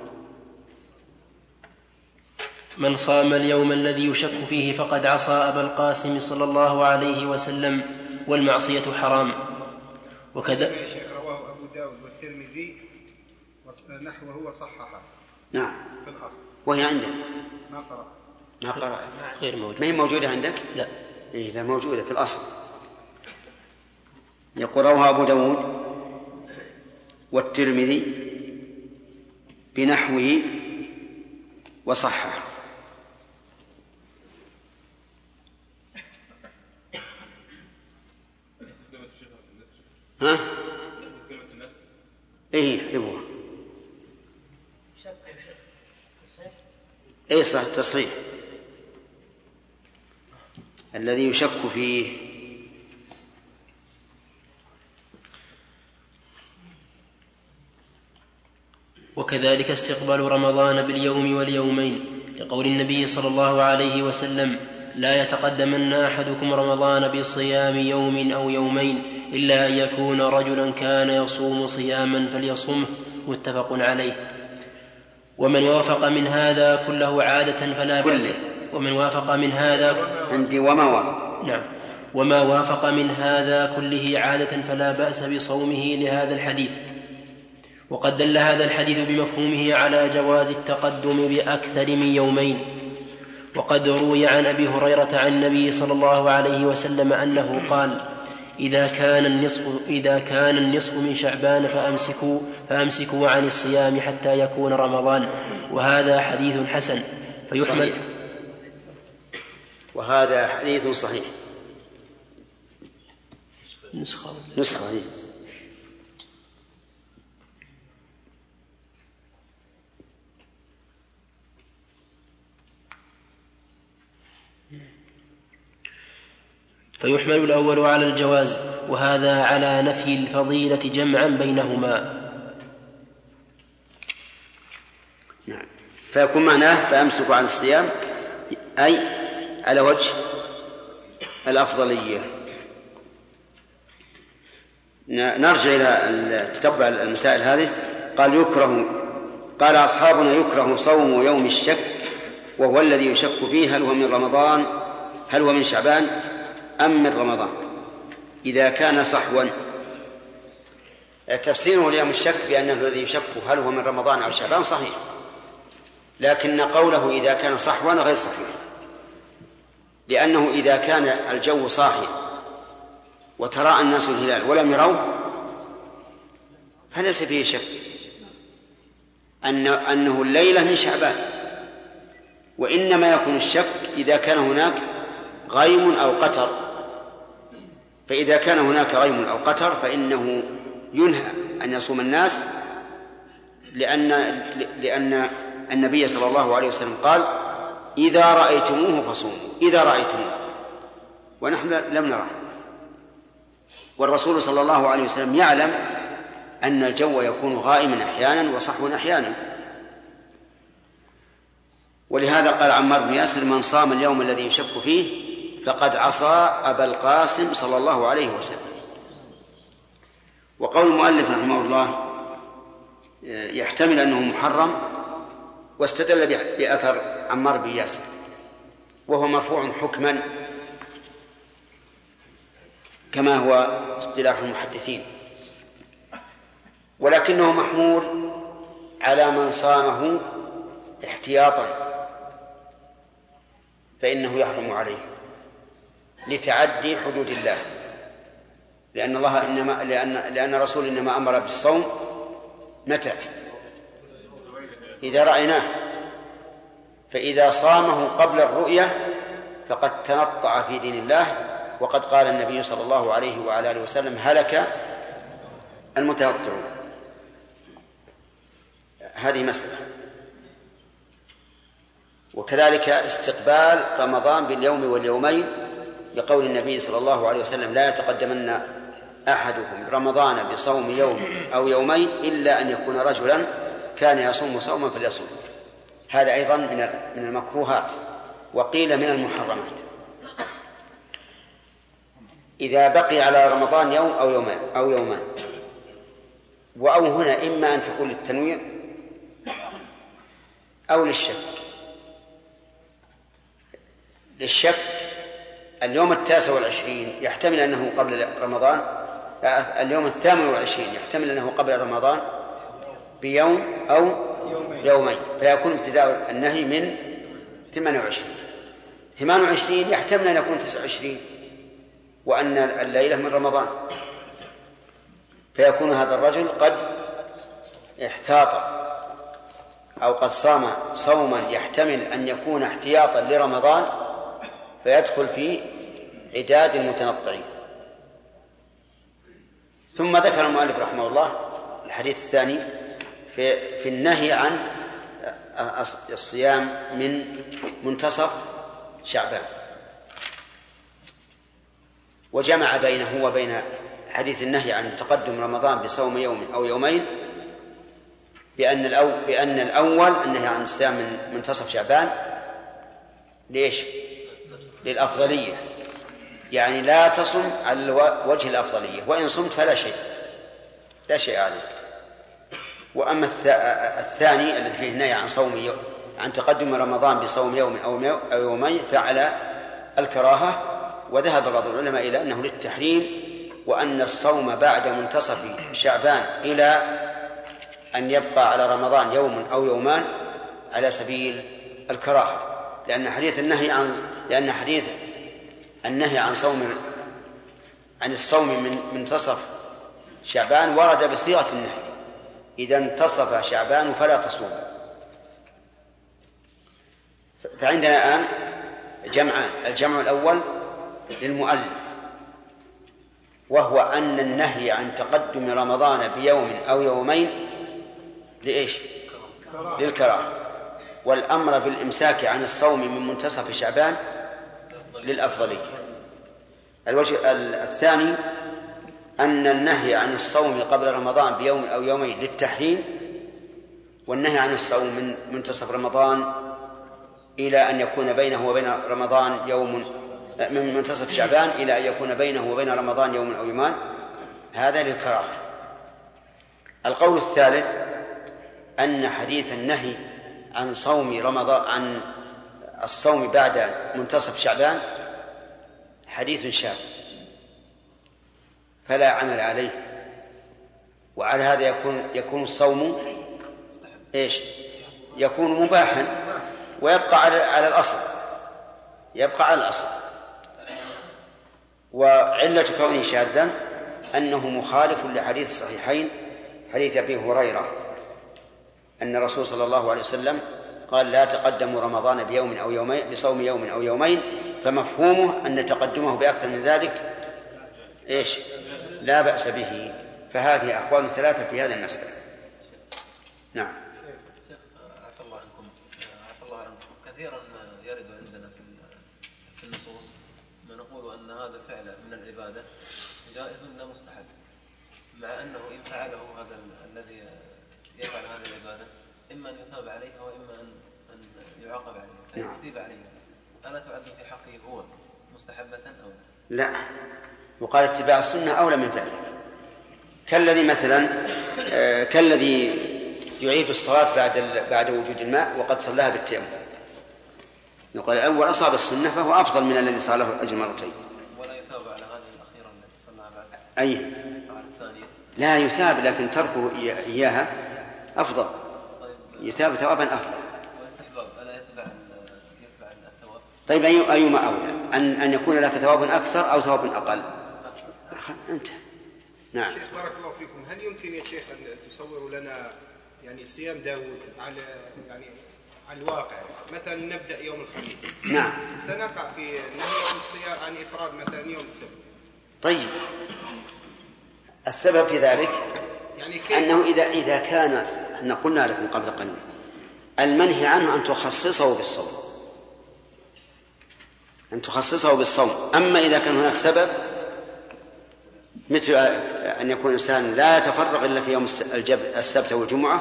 من صام اليوم الذي يشك فيه فقد عصى أبا القاسم صلى الله عليه وسلم، والمعصية حرام. وكذا رواه أبو داود والترمذي نحوه وصححه. نعم. في الأصل. وهي عندنا ما قرأ. غير موجودة. ما هي موجودة عندك؟ لا. إيه لا موجودة في الأصل. يقول رواه أبو داود والترمذي بنحوه وصححه. ها؟ ايه احذفوها. ايه صح تصحيح. الذي يشك فيه. وكذلك استقبال رمضان باليوم واليومين، لقول النبي صلى الله عليه وسلم: لا يتقدمن أحدكم رمضان بصيام يوم أو يومين إلا أن يكون رجلا كان يصوم صياما فليصمه، متفق عليه. ومن وافق من هذا كله عادة فلا بأس. ومن وافق من هذا عندي وما وافق من هذا كله عادة فلا بأس بصومه لهذا الحديث. وقد دل هذا الحديث بمفهومه على جواز التقدم بأكثر من يومين. وقد روي عن أبي هريرة عن النبي صلى الله عليه وسلم أنه قال: إذا كان النصف من شعبان فأمسكوا عن الصيام حتى يكون رمضان. وهذا حديث حسن فيحمل. وهذا حديث صحيح. نسخة فيحمل الأول على الجواز، وهذا على نفي الفضيلة جمعا بينهما. نعم. فيكون معناه فأمسكوا عن الصيام أي على وجه الأفضلية. نرجع إلى تتبع المسائل هذه. قال أصحابنا: يكره صوم يوم الشك، وهو الذي يشك فيه هل هو من رمضان، هل هو من شعبان أم من رمضان، إذا كان صحوا. تفسيره ليوم الشك بأنه الذي يشك هل هو من رمضان أو شعبان صحيح، لكن قوله إذا كان صحوا غير صحيح، لأنه إذا كان الجو صاحي وتراءى الناس الهلال ولم يروه فليس فيه شك أنه الليلة من شعبان، وإنما يكون الشك إذا كان هناك غيم أو قتر. فإذا كان هناك غيم أو قتر فإنه ينهى أن يصوم الناس، لأن النبي صلى الله عليه وسلم قال: إذا رأيتموه فصوموا. إذا رأيتموه، ونحن لم نره. والرسول صلى الله عليه وسلم يعلم أن الجو يكون غائما أحيانا وصحوا أحيانا. ولهذا قال عمار بن ياسر: من صام اليوم الذي يشك فيه فقد عصى أبا القاسم صلى الله عليه وسلم. وقول المؤلف رحمه الله يحتمل أنه محرم، واستدل بأثر عمار بن ياسر، وهو مرفوع حكما كما هو اصطلاح المحدثين، ولكنه محمول على من صامه احتياطا فإنه يحرم عليه لتعدي حدود الله، لأن الرسول إنما أمر بالصوم متى؟ إذا رأيناه. فإذا صامه قبل الرؤية فقد تنطع في دين الله، وقد قال النبي صلى الله عليه وعلى آله وسلم: هلك المتنطعون. هذه مسألة. وكذلك استقبال رمضان باليوم واليومين، لقول النبي صلى الله عليه وسلم: لا يتقدمن أحدكم رمضان بصوم يوم أو يومين إلا أن يكون رجلا كان يصوم صوما فليصوم. هذا أيضا من المكروهات، وقيل من المحرمات. إذا بقي على رمضان يوم أو يومان، وأو هنا إما أن تكون للتنويع أو للشك اليوم 29 يحتمل أنه قبل رمضان، اليوم 28 يحتمل أنه قبل رمضان بيوم أو يومين، فيكون ابتداء النهي من 28 يحتمل أن يكون 29 وأن الليلة من رمضان، فيكون هذا الرجل قد احتاط أو قد صام صوما يحتمل أن يكون احتياطا لرمضان فيدخل في عداد المتنطعين. ثم ذكر المؤلف رحمه الله الحديث الثاني في النهي عن الصيام من منتصف شعبان، وجمع بينه وبين حديث النهي عن تقدم رمضان بصوم يوم أو يومين بأن الأول النهي عن الصيام من منتصف شعبان ليش؟ للأفضلية، يعني لا تصم على وجه الأفضلية، وإن صمت فلا شيء، لا شيء عليك. وأما الثاني الذي فيه النهي عن تقدم رمضان بصوم يوم أو يومين فعلى الكراهة، وذهب بعض العلماء إلى أنه للتحريم، وأن الصوم بعد منتصف شعبان إلى أن يبقى على رمضان يوم أو يومان على سبيل الكراهة، لأن حديث النهي عن الصوم من منتصف شعبان ورد بصيغة النهي: إذا انتصف شعبان فلا تصوم. فعندنا الآن جمعان: الجمع الأول للمؤلف وهو أن النهي عن تقدم رمضان بيوم أو يومين لإيش؟ للكراهة، والأمر بالإمساك عن الصوم من منتصف شعبان للأفضلية. الوجه الثاني أن النهي عن الصوم قبل رمضان بيوم أو يومين للتحريم، والنهي عن الصوم من منتصف رمضان إلى أن يكون بينه وبين رمضان من منتصف شعبان إلى أن يكون بينه وبين رمضان يوم أو يومان، هذا للكراهة. القول الثالث أن حديث النهي عن صوم رمضان عن الصوم بعد منتصف شعبان حديث شاذ فلا عمل عليه، وعلى هذا يكون الصوم إيش؟ يكون مباحا ويبقى على الأصل. وعلة كونه شاذا أنه مخالف لحديث الصحيحين، حديث أبي هريرة أن الرسول صلى الله عليه وسلم قال: لا تقدموا رمضان بيوم أو يومين بصوم يوم أو يومين، فمفهومه أن تقدمه بأكثر من ذلك إيش؟ لا بأس به. فهذه أقوال ثلاثة في هذا المسألة. نعم. شيخ عفى الله عنكم كثيرا يرد عندنا في النصوص ما نقول أن هذا الفعل من العبادة جائز لا مستحب، مع أنه إن فعله هذا الذي يفعل هذه العبادة إما أن يثاب عليها وإما أن يعاقب عليها، فيثيب عليها. ألا تعد في حقه هو مستحبة أو لا؟ وقال اتباع السنة أولى من فعله، كالذي يعيد الصلاة بعد وجود الماء وقد صلاها بالتيمم، نقول الأول أصاب السنة فهو أفضل من الذي صلاه الأجر مرتين. ولا يثاب على هذه الأخيرة التي صلاها بعد الثانية؟ لا يثاب، لكن تركه إياها أفضل. يثاب ثوابا أفضل. والاستحباب ألا يتبع الثواب؟ طيب أيما أولى أن يكون لك ثواب أكثر أو ثواب أقل؟ أنت. نعم. شيخ بارك الله فيكم، هل يمكن يا شيخ أن تصوروا لنا يعني صيام داود على الواقع؟ مثلا نبدأ يوم الخميس، نعم، سنقع في نهي عن الصيام عن إفراد مثلا يوم السبت. طيب السبب في ذلك يعني أنه إذا كان، احنا قلنا لكم قبل قليل، المنهي عنه أن تخصصه بالصوم، أما إذا كان هناك سبب مثل أن يكون الإنسان لا يتفرغ إلا في يوم السبت والجمعة،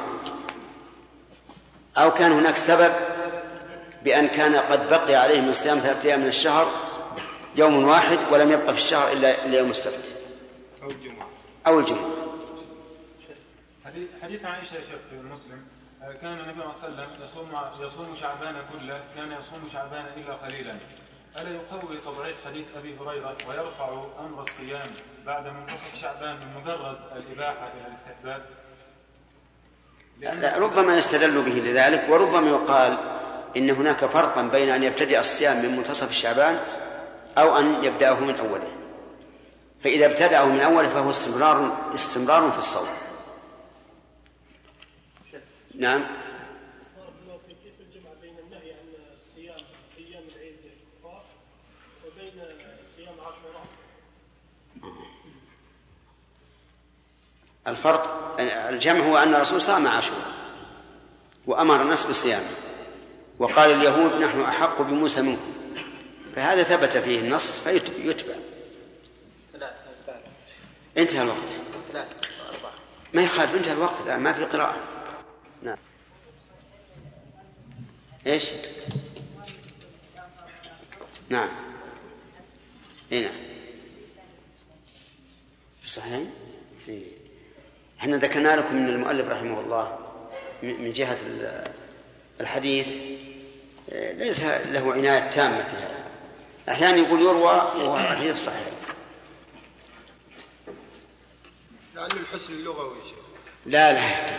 أو كان هناك سبب بأن كان قد بقي عليه من صيام 3 أيام من الشهر يوم واحد ولم يبقى في الشهر إلا يوم السبت أو الجمعة. حديث عائشة يا شيخ في مسلم كان النبي صلى الله عليه وسلم يصوم شعبان كله، كان يصوم شعبان إلا قليلا. ألا يقوي تضعيف حديث أبي هريرة ويرفع أمر الصيام بعد منتصف شعبان من مجرد الإباحة إلى الاستحباب؟ ربما يستدل به لذلك، وربما يقال إن هناك فرقا بين أن يبتدئ الصيام من منتصف شعبان أو أن يبدأه من أوله. فإذا ابتدأه من أوله فهو استمرار في الصوم. نعم. كيف الجمع بين النهي عن صيام أيام العيد للكفار وبين صيام عاشوراء؟ الفرق الجمع هو أن الرسول صام عاشوراء وأمر الناس بالصيام، وقال اليهود نحن أحق بموسى منكم، فهذا ثبت فيه النص فيتبع. انتهى الوقت. ما يخالف، انتهى الوقت الآن، ما في قراءة. نعم. ايش؟ نعم. نعم. صحيح. احنا ذكرنا لكم من المؤلف رحمه الله من جهة الحديث ليس له عناية تامة في هذا. أحيانا يقول يروى وهو الحديث صحيح. لأنه الحسن اللغوي. لا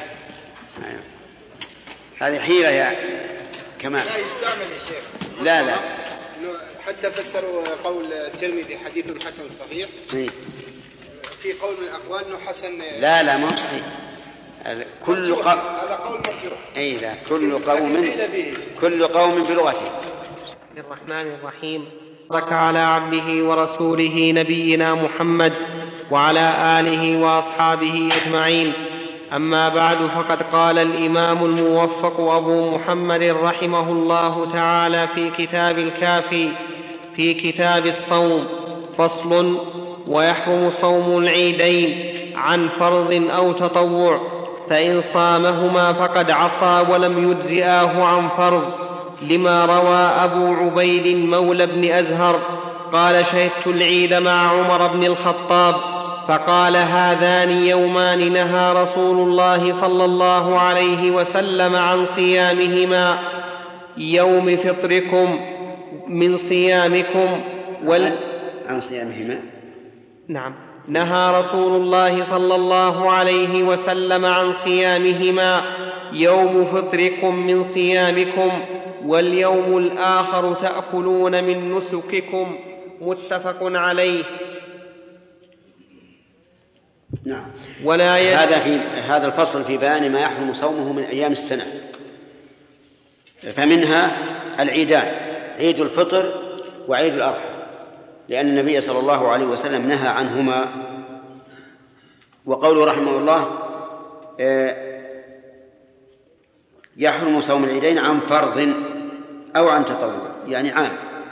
هذه حيلة يا كمال. لا يستعمل يا شيخ. لا حتى فسروا قول الترمذي حديث حسن صحيح. في قول من الأقوال أنه حسن. لا ما هو صحيح. هذا قول مرجوح. أي لا، كل قوم بلغته. الرحمن الرحيم. بارك على عبده ورسوله نبينا محمد وعلى آله وأصحابه أجمعين. أما بعد، فقد قال الإمام الموفق أبو محمد رحمه الله تعالى في كتاب الكافي في كتاب الصوم: فصل: ويحرم صوم العيدين عن فرض أو تطوع، فإن صامهما فقد عصى ولم يجزئاه عن فرض، لما روى أبو عبيد مولى بن أزهر قال: شهدت العيد مع عمر بن الخطاب فقال: هذان يومان نهى رسول الله صلى الله عليه وسلم عن صيامهما: يوم فطركم من صيامكم عن صيامهما. نعم. نهى رسول الله صلى الله عليه وسلم عن صيامهما: يوم فطركم من صيامكم، واليوم الآخر تأكلون من نسككم. متفق عليه. نعم. هذا الفصل في بيان ما يحرم صومه من أيام السنة، فمنها العيدان: عيد الفطر وعيد الأضحى، لأن النبي صلى الله عليه وسلم نهى عنهما. وقوله رحمه الله: يحرم صوم العيدين عن فرض أو عن تطوع، يعني عام.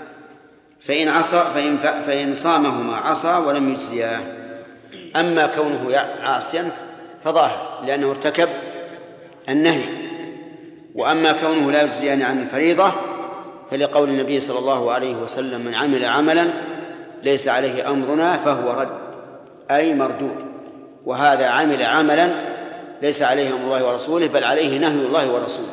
فإن صامهما عصى ولم يجزياه. أما كونه عاصيا فظاهر لأنه ارتكب النهي، وأما كونه لا يجزيان عن الفريضة فلقول النبي صلى الله عليه وسلم: من عمل عملا ليس عليه أمرنا فهو رد، أي مردود. وهذا عمل عملا ليس عليه أمر الله ورسوله بل عليه نهي الله ورسوله.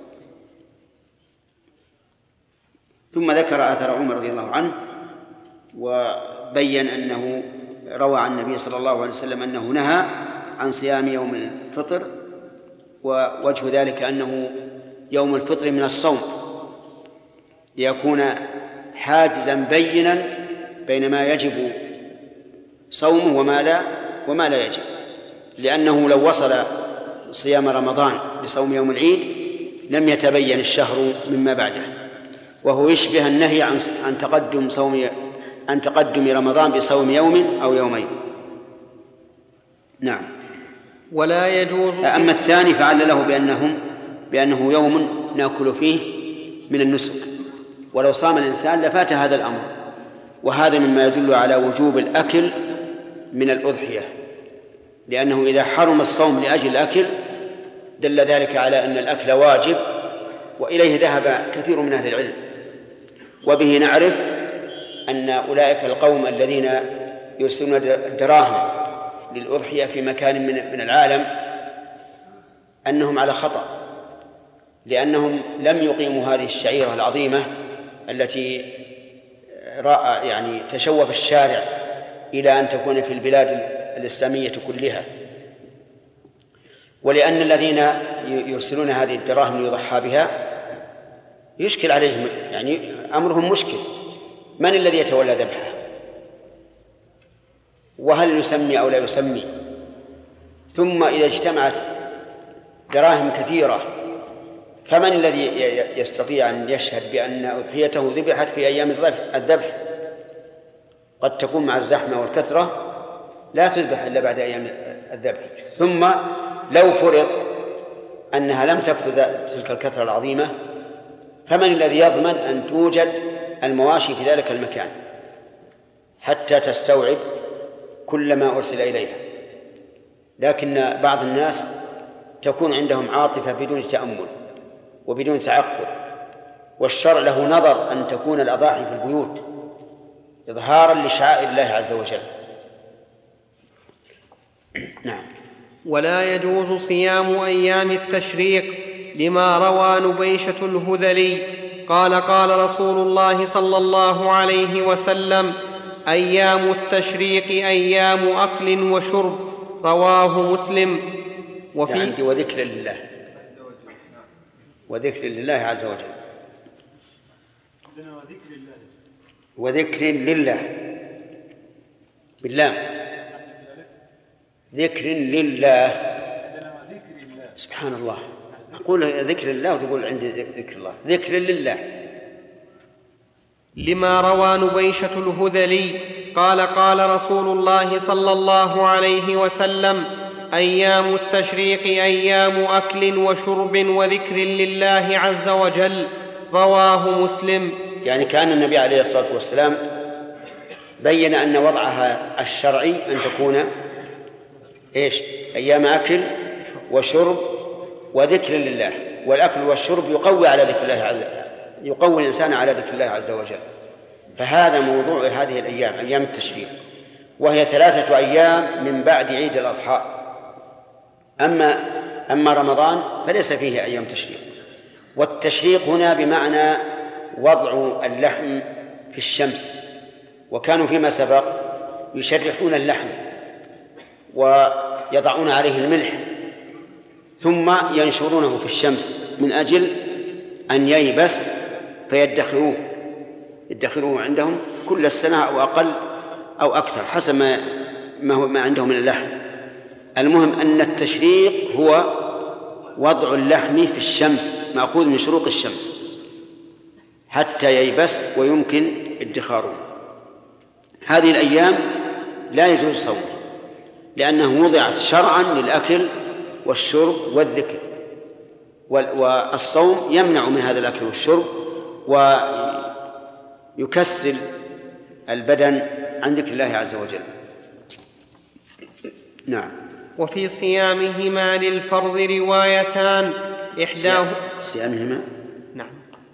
ثم ذكر آثار عمر رضي الله عنه وبين أنه روى عن النبي صلى الله عليه وسلم أنه نهى عن صيام يوم الفطر، ووجه ذلك أنه يوم الفطر من الصوم، ليكون حاجزا بينا بين ما يجب صومه وما لا يجب، لأنه لو وصل صيام رمضان بصوم يوم العيد لم يتبين الشهر مما بعده، وهو يشبه النهي عن تقدم رمضان بصوم يوم أو يومين. نعم. ولا يجوز. أما الثاني فعل له بأنه يوم نأكل فيه من النسك، ولو صام الإنسان لفات هذا الأمر، وهذا مما يدل على وجوب الأكل من الأضحية، لأنه إذا حرم الصوم لأجل الأكل دل ذلك على أن الأكل واجب، وإليه ذهب كثير من أهل العلم. وبه نعرف أن أولئك القوم الذين يرسلون دراهم للأضحية في مكان من العالم أنهم على خطأ، لأنهم لم يقيموا هذه الشعيرة العظيمة التي يعني تشوف الشارع إلى أن تكون في البلاد الإسلامية كلها. ولأن الذين يرسلون هذه الدراهم ليضحى بها يشكل عليهم، يعني أمرهم مشكل، من الذي يتولى ذبحها؟ وهل يسمي أو لا يسمي؟ ثم إذا اجتمعت دراهم كثيرة فمن الذي يستطيع أن يشهد بأن أضحيته ذبحت في أيام الذبح؟ قد تكون مع الزحمة والكثرة لا تذبح إلا بعد أيام الذبح. ثم لو فرض أنها لم تكثر تلك الكثرة العظيمة فمن الذي يضمن أن توجد المواشي في ذلك المكان حتى تستوعب كل ما أرسل إليها؟ لكن بعض الناس تكون عندهم عاطفة بدون تأمل وبدون تعقل، والشرع له نظر أن تكون الأضاحي في البيوت إظهارا لشعائر الله عز وجل. نعم. ولا يجوز صيام أيام التشريق لما روى نبيشة الهذلي قال قال رسول الله صلى الله عليه وسلم: أيام التشريق أيام أكل وشرب، رواه مسلم. وفي وذكر لله، وذكر لله عز وجل، وذكر لله بالله، ذكر لله. سبحان الله، أقول ذكر الله وتقول عندي ذكر الله. ذكر لله. لما روى نبيشة الهذلي قال قال رسول الله صلى الله عليه وسلم: أيام التشريق أيام أكل وشرب وذكر لله عز وجل، رواه مسلم. يعني كان النبي عليه الصلاة والسلام بين أن وضعها الشرعي أن تكون أيام أكل وشرب وذكر لله، والأكل والشرب يقوي على ذكر الله يقوي الإنسان على ذكر الله عز وجل. فهذا موضوع هذه الأيام، أيام التشريق، وهي 3 أيام من بعد عيد الأضحى. أما رمضان فليس فيه أيام تشريق. والتشريق هنا بمعنى وضع اللحم في الشمس، وكانوا فيما سبق يشرحون اللحم ويضعون عليه الملح ثم ينشرونه في الشمس من أجل أن ييبس يدخروه عندهم كل السنة أو أقل أو أكثر حسب ما عندهم من اللحم. المهم أن التشريق هو وضع اللحم في الشمس مأخوذ من شروق الشمس حتى ييبس ويمكن ادخاره. هذه الأيام لا يجوز صومه لأنه وضعت شرعا للأكل والشرب والذكر، والصوم يمنع من هذا الأكل والشرب ويكسل البدن عن ذكر الله عز وجل. نعم. وفي صيامهما للفرض روايتان، صيامهما نعم.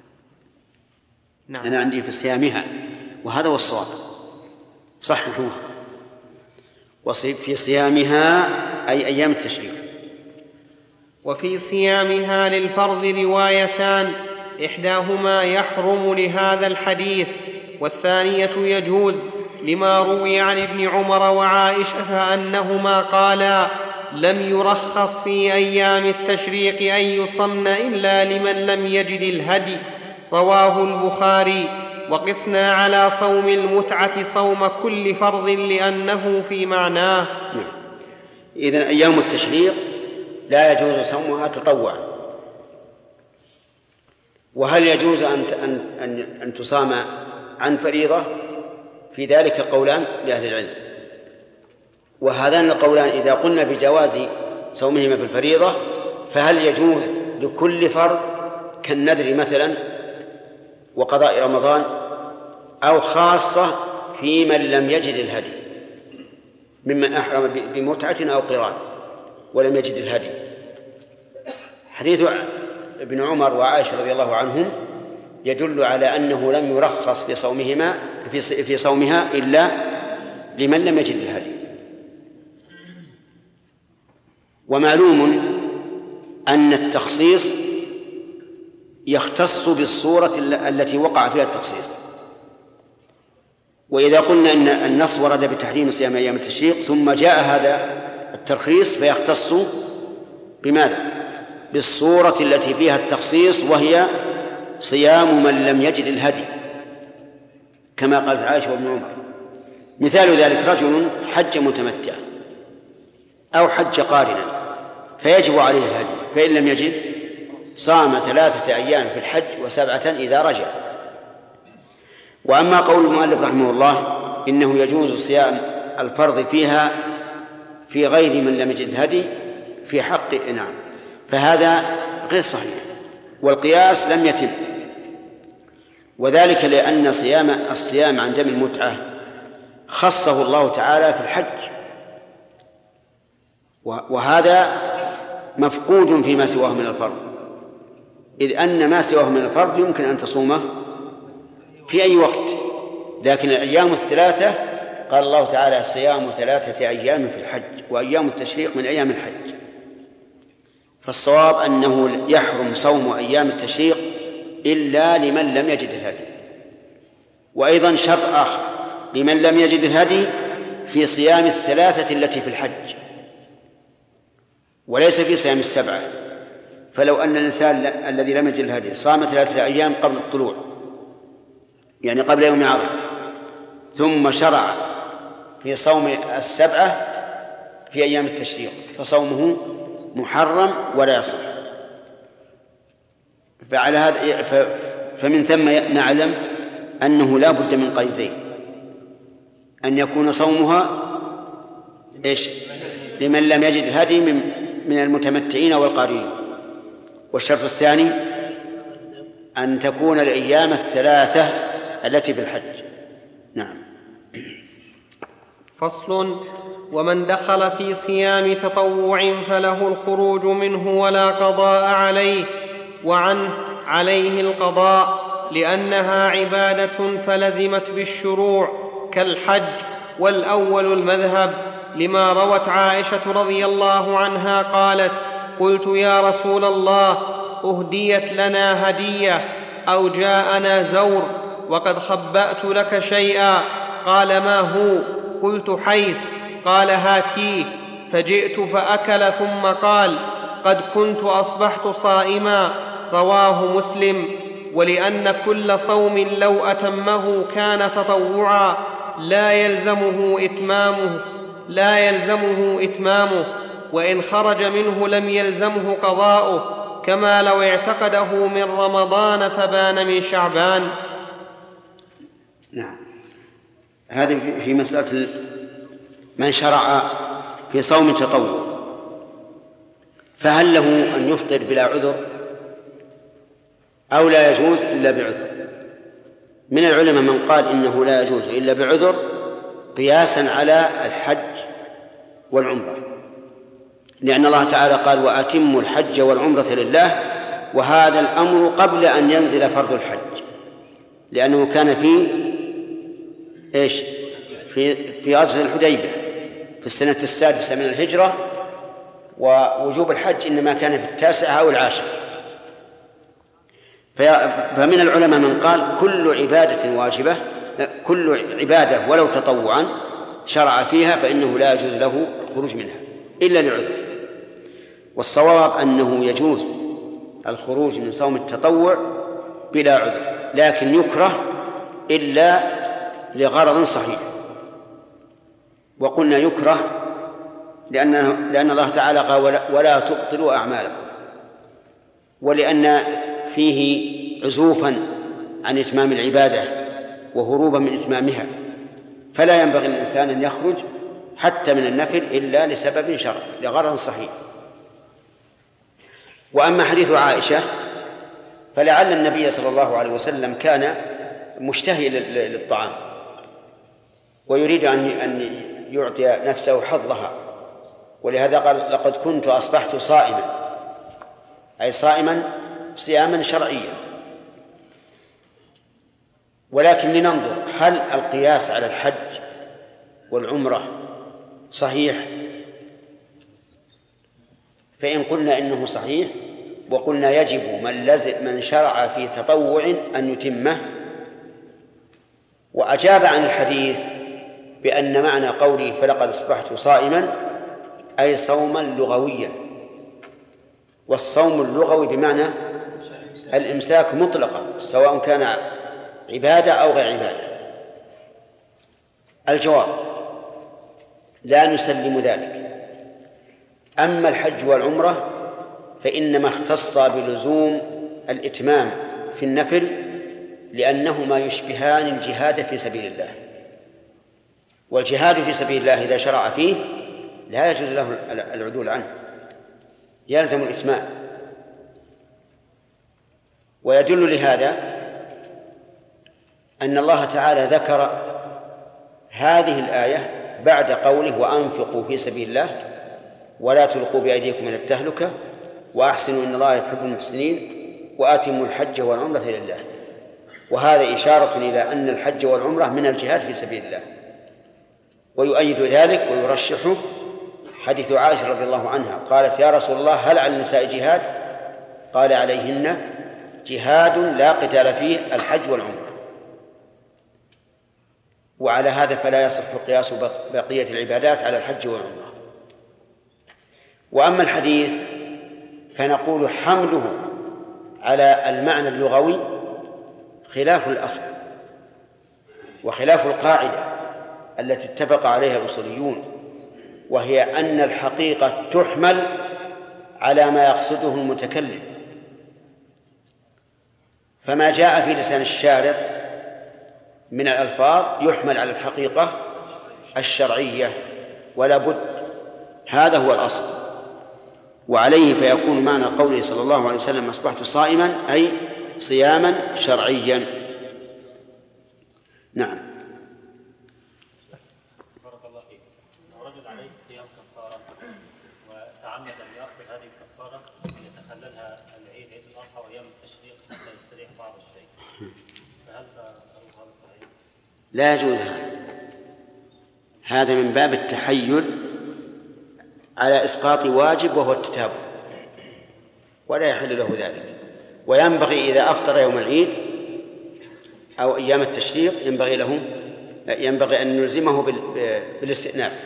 أنا عندي في صيامها، وهذا هو الصواب، صححوها. وفي صيامها أي أيام التشريق. وفي صيامها للفرض روايتان، إحداهما يحرم لهذا الحديث، والثانية يجوز لما روي عن ابن عمر وعائشة أنهما قالا: لم يرخص في أيام التشريق أن يصمن إلا لمن لم يجد الهدي، رواه البخاري. وقسنا على صوم المتعة صوم كل فرض لأنه في معناه. إذن أيام التشريق لا يجوز صومها تطوعا. وهل يجوز أن تصام عن فريضة؟ في ذلك قولان لأهل العلم، وهذان القولان إذا قلنا بجواز صومهما في الفريضة فهل يجوز لكل فرض كالنذر مثلا وقضاء رمضان، أو خاصة في من لم يجد الهدي ممن أحرم بمتعة أو قران ولم يجد الهدي؟ حديث ابن عمر وعائشة رضي الله عنهم يدل على أنه لم يرخص في صومها إلا لمن لم يجد الهدي. ومعلوم أن التخصيص يختص بالصورة التي وقع فيها التخصيص. وإذا قلنا أن النص ورد بتحريم صيام أيام التشريق ثم جاء هذا الترخيص فيختص بماذا؟ بالصورة التي فيها التخصيص، وهي صيام من لم يجد الهدي، كما قالت عائشة وابن عمر. مثال ذلك رجل حج متمتعا أو حج قارنا فيجب عليه الهدي، فإن لم يجد صام 3 أيام في الحج و7 إذا رجع. وأما قول المؤلف رحمه الله إنه يجوز صيام الفرض فيها في غير من لم يجد الهدي في حق نعم، فهذا غير صحيح، والقياس لم يتم، وذلك لأن الصيام عن دم المتعة خصه الله تعالى في الحج، وهذا مفقود فيما سواه من الفرض، إذ أن ما سواه من الفرض يمكن أن تصومه في أي وقت، لكن الأيام 3 قال الله تعالى صيام 3 أيام في الحج وأيام التشريق من أيام الحج. فالصواب أنه يحرم صوم أيام التشريق إلا لمن لم يجد الهدي. وأيضا شرط آخر لمن لم يجد الهدي في صيام 3 التي في الحج، وليس في صيام 7. فلو أن الإنسان الذي لم يجد الهدي صام 3 أيام قبل الطلوع، يعني قبل يوم عرفة، ثم شرع في صوم 7 في أيام التشريق، فصومه محرم ولا يصح. فعلى هذا فمن ثم نعلم أنه لا بد من قيدين: أن يكون صومها لمن لم يجد الهدي من المتمتعين والقارنين، والشرط الثاني أن تكون الأيام 3 التي في الحج. نعم. فصل: ومن دخل في صيام تطوع فله الخروج منه ولا قضاء عليه، وعنه عليه القضاء لأنها عبادة فلزمت بالشروع كالحج، والأول المذهب، لما روت عائشة رضي الله عنها قالت: قلت يا رسول الله أهديت لنا هدية أو جاءنا زور وقد خبأت لك شيئا، قال: ما هو؟ قلت: حيث. قال: هاتيه. فجئت فأكل ثم قال: قد كنت أصبحت صائما. رواه مسلم. ولأن كل صوم لو أتمه كان تطوعا لا يلزمه إتمامه، وإن خرج منه لم يلزمه قضاؤه، كما لو اعتقده من رمضان فبان من شعبان. نعم. هذه في مسألة من شرع في صوم تطوع، فهل له أن يفطر بلا عذر أو لا يجوز إلا بعذر؟ من العلماء من قال إنه لا يجوز إلا بعذر قياسا على الحج والعمرة، لأن الله تعالى قال: وأتموا الحج والعمرة لله، وهذا الأمر قبل أن ينزل فرض الحج، لأنه كان في غزوة الحديبية في السنة 6 من الهجرة، ووجوب الحج إنما كان في 9 أو 10. فمن العلماء من قال كل عبادة واجبة، كل عبادة ولو تطوعا شرع فيها فإنه لا يجوز له الخروج منها إلا لعذر. والصواب أنه يجوز الخروج من صوم التطوع بلا عذر، لكن يكره إلا لغرض صحيح. وقلنا يكره لأن الله تعالى قال: ولا تبطلوا أعمالكم، ولأن فيه عزوفا عن إتمام العبادة وهروبا من إتمامها، فلا ينبغي للإنسان أن يخرج حتى من النفل إلا لسبب شرعي لغرض صحيح. وأما حديث عائشة فلعل النبي صلى الله عليه وسلم كان مشتهي للطعام ويريد أن يعطي نفسه حظها، ولهذا قال: لقد كنت أصبحت صائما، أي صائما صياما شرعيا. ولكن لننظر هل القياس على الحج والعمرة صحيح؟ فإن قلنا إنه صحيح وقلنا يجب من شرع في تطوع أن يتمه، وأجاب عن الحديث بأن معنى قوله فلقد أصبحت صائما أي صوما لغويا، والصوم اللغوي بمعنى الإمساك مطلقا سواء كان عبادة أو غير عبادة. الجواب: لا نسلم ذلك. أما الحج والعمرة فإنما اختص بلزوم الإتمام في النفل لأنهما يشبهان الجهاد في سبيل الله، والجهاد في سبيل الله إذا شرع فيه لا يجوز له العدول عنه، يلزم الإتمام. ويدل لهذا أن الله تعالى ذكر هذه الآية بعد قوله وأنفقوا في سبيل الله ولا تلقوا بأيديكم إلى التهلكة وأحسنوا إن الله يحب المحسنين وآتموا الحج والعمرة لله. وهذا إشارة إلى أن الحج والعمرة من الجهاد في سبيل الله. ويؤيد ذلك ويرشحه حديث عائشة رضي الله عنها قالت: يا رسول الله هل على النساء جهاد؟ قال: عليهن جهاد لا قتال فيه الحج والعمرة. وعلى هذا فلا يصح قياس بقية العبادات على الحج والعمرة. وأما الحديث فنقول حمله على المعنى اللغوي خلاف الأصل وخلاف القاعدة التي اتفق عليها الأصوليون، وهي أن الحقيقة تحمل على ما يقصده المتكلم، فما جاء في لسان الشارع من الألفاظ يحمل على الحقيقة الشرعية ولا بد، هذا هو الأصل. وعليه فيكون معنى قوله صلى الله عليه وسلم أصبحت صائما أي صياما شرعيا. نعم. بارك الله فيك. لو رجل عليه صيام كفارة وتعمد أن يأخذ هذه الكفارة يتخللها العيد عيد الأضحى وأيام التشريق حتى يستريح بعض الشيء، فهل هذا صحيح؟ لا يجوز هذا من باب التحيل على إسقاط واجب وهو التتابع، ولا يحل له ذلك. وينبغي إذا أفطر يوم العيد أو أيام التشريق ينبغي أن نلزمه بالاستئناف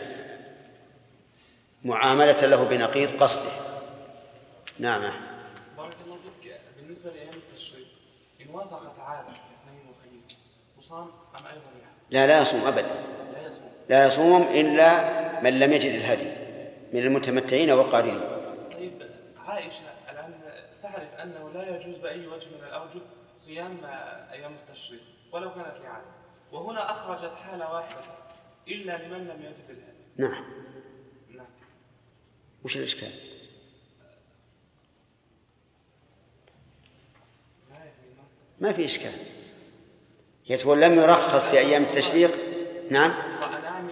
معاملة له بنقيض قصده. نعم. بارك الله فيك. بالنسبة لأيام التشريق إن وافق تعالى الاثنين والخميس وصام أم أيضا يعني؟ لا يصوم أبدا، لا يصوم إلا من لم يجد الهدي من المتمتعين والقارنين. طيب عائشة الآن تعرف أنه لا يجوز بأي وجه من الأوجه صيام أيام التشريق ولو كانت لعادة، وهنا أخرجت حالة واحدة إلا لمن لم يجد الهدي. نعم. وش الإشكال؟ ما في إشكال. يقول لم يرخص في أيام التشريق. نعم. يعني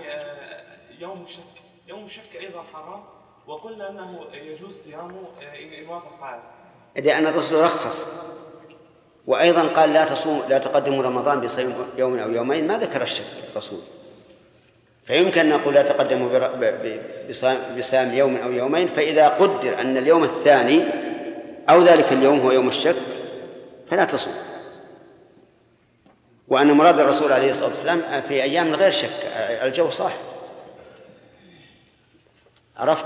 يوم الشك أيضا حرام، وقلنا أنه يجوز صيامه إن وافق حاله، لأن الرسول رخص، وأيضا قال لا تقدموا رمضان بصيام يوم أو يومين، ما ذكر الشك الرسول. فيمكن أن نقول لا تقدموا بصيام يوم أو يومين، فإذا قدر أن اليوم الثاني أو ذلك اليوم هو يوم الشك فلا تصوم. وأن مراد الرسول عليه الصلاة والسلام في أيام غير شك، الجو صاحب. عرفت؟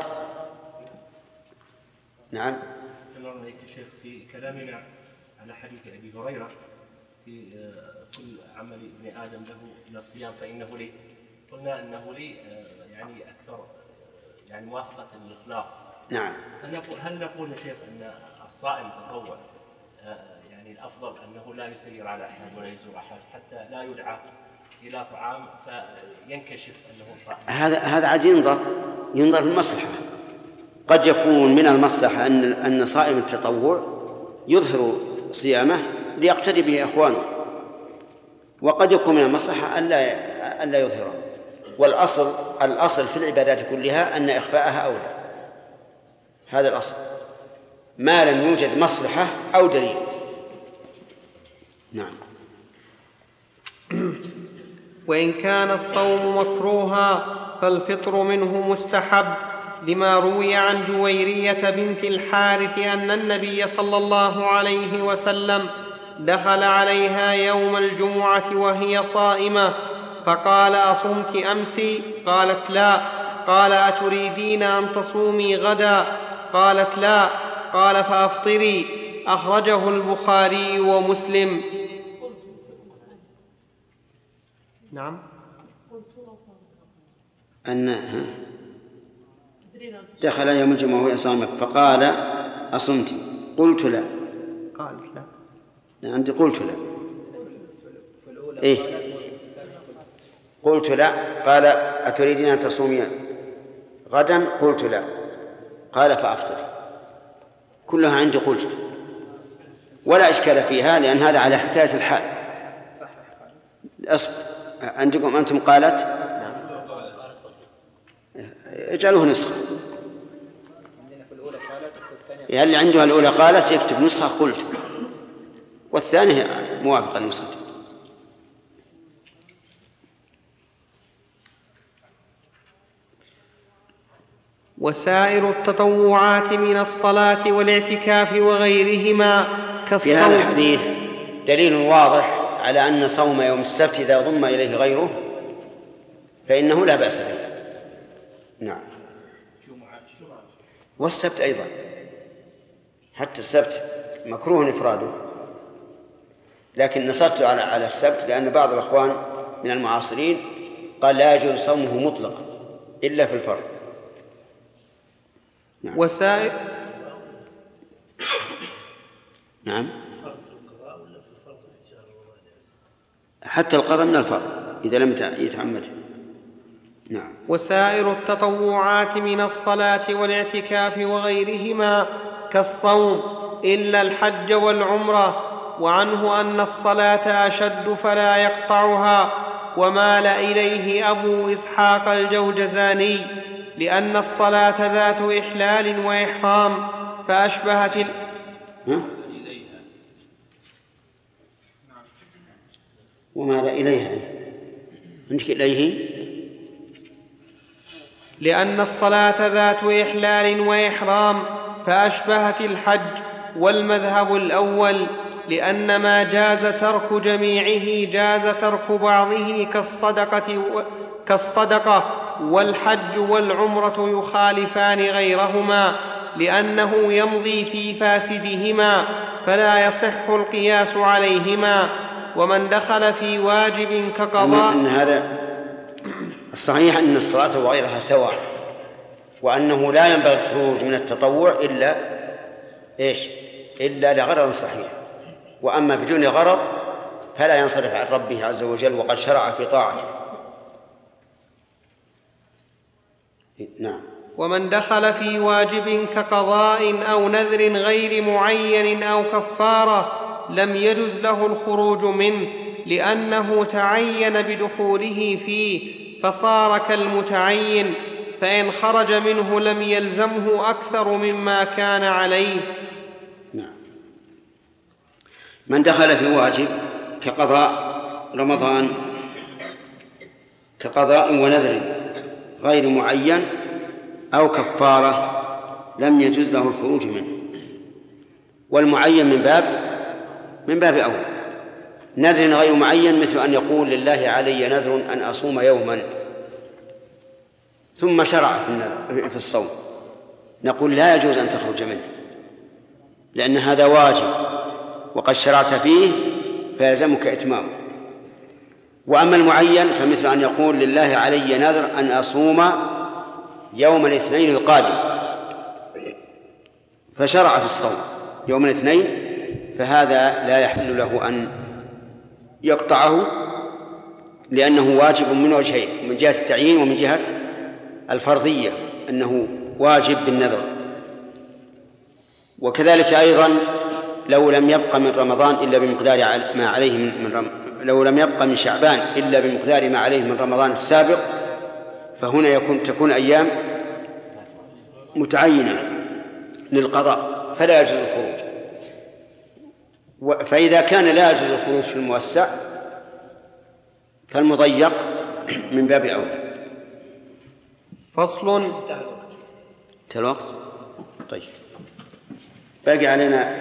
نعم. سلام عليك شيخ. في كلامنا على حديث أبي هريرة في كل عمل ابن آدم له إلى الصيام فإنه لي، قلنا أنه لي يعني أكثر يعني موافقة للإخلاص. نعم. هل نقول يا شيخ أن الصائم تطوع يعني الأفضل أنه لا يسير على أحد ولا يزور أحد حتى لا يدعى إلى طعام فينكشف أنه صائم؟ هذا عاد ينظر في المصلحة. قد يكون من المصلحة أن صائم التطوع يظهر صيامه ليقتدي به إخوانه، وقد يكون من المصلحة ألا يظهره. والأصل في العبادات كلها أن إخفاءها أولى، هذا الأصل، ما لم يوجد مصلحة أو دليل. نعم. وإن كان الصوم مكروها فالفطر منه مستحب، لما روي عن جويرية بنت الحارث أن النبي صلى الله عليه وسلم دخل عليها يوم الجمعة وهي صائمة فقال: أصمت أمس؟ قالت: لا. قال: أتريدين أن تصومي غدا؟ قالت: لا. قال: فأفطري. أخرجه البخاري ومسلم. نعم. أن دخل يوم الجمعة وهي صائمة فقال: أصمت؟ قلت: لا. قالت: لا. عندي قلت: لا. إيه؟ قلت: لا. قال: أتريدين أن تصومي غدا؟ قلت: لا. قال: فأفطر. كلها عندي قلت، ولا إشكال فيها لأن هذا على حكاية الحال. عندكم أنتم قالت؟ اجعلوه نسخة. اللي عندها الأولى قالت يكتب نسخة قلت، والثانية موافقة لنسخة. وسائر التطوعات من الصلاة والاعتكاف وغيرهما كالصوم. في هذا الحديث دليل واضح على أن صوم يوم السبت إذا ضم إليه غيره فإنه لا بأس به. نعم. والسبت أيضا، حتى السبت مكروه إفراده، لكن نصرت على السبت لأن بعض الأخوان من المعاصرين قال لا يجوز صومه مطلقا إلا في الفرض. نعم. وسائر. نعم. حتى القضاء من الفرض إذا لم يتعمد. نعم. وسائر التطوعات من الصلاة والاعتكاف وغيرهما كالصوم إلا الحج والعمرة. وعنه أن الصلاة أشد فلا يقطعها، ومال إليه أبو إسحاق الجوجزاني لأن الصلاة ذات إحلال وإحرام فأشبهت ومال إليها عندك إليه لأن الصلاة ذات إحلال وإحرام فأشبهت الحج. والمذهب الأول لأن ما جاز ترك جميعه جاز ترك بعضه كالصدقة والحج والعمرة يخالفان غيرهما لأنه يمضي في فاسدهما فلا يصح القياس عليهما. ومن دخل في واجب كقضاء أن هذا الصحيح أن الصلاة وغيرها سواء، وأنه لا ينبغي الخروج من التطوع إلا لغرض صحيح، وأما بدون غرض فلا ينصرف عن ربه عز وجل وقد شرع في طاعته. نعم. ومن دخل في واجب كقضاء أو نذر غير معين أو كفارة لم يجز له الخروج منه لأنه تعين بدخوله فيه فصار كالمتعين، فإن خرج منه لم يلزمه أكثر مما كان عليه. نعم. من دخل في واجب كقضاء رمضان كقضاء ونذر غير معين أو كفارة لم يجوز له الخروج منه. والمعين من باب أولى. نذر غير معين مثل أن يقول لله علي نذر أن أصوم يوما ثم شرع في الصوم، نقول لا يجوز أن تخرج منه لأن هذا واجب وقد شرعت فيه فيلزمك إتمامه. وأما المعين فمثل أن يقول لله علي نذر أن أصوم يوم الاثنين القادم فشرع في الصوم يوم الاثنين، فهذا لا يحل له أن يقطعه لأنه واجب من وجهين، من جهة التعيين ومن جهة الفرضية أنه واجب بالنذر. وكذلك أيضا لو لم يبق من رمضان إلا بمقدار ما عليه لو لم يبق من شعبان إلا بمقدار ما عليه من رمضان السابق فهنا تكون أيام متعينة للقضاء فلا يجوز الخروج. فإذا كان لا يجوز الخروج في الموسع فالمضيق من باب أولى. فصل. انتهى الوقت. طيب باقي علينا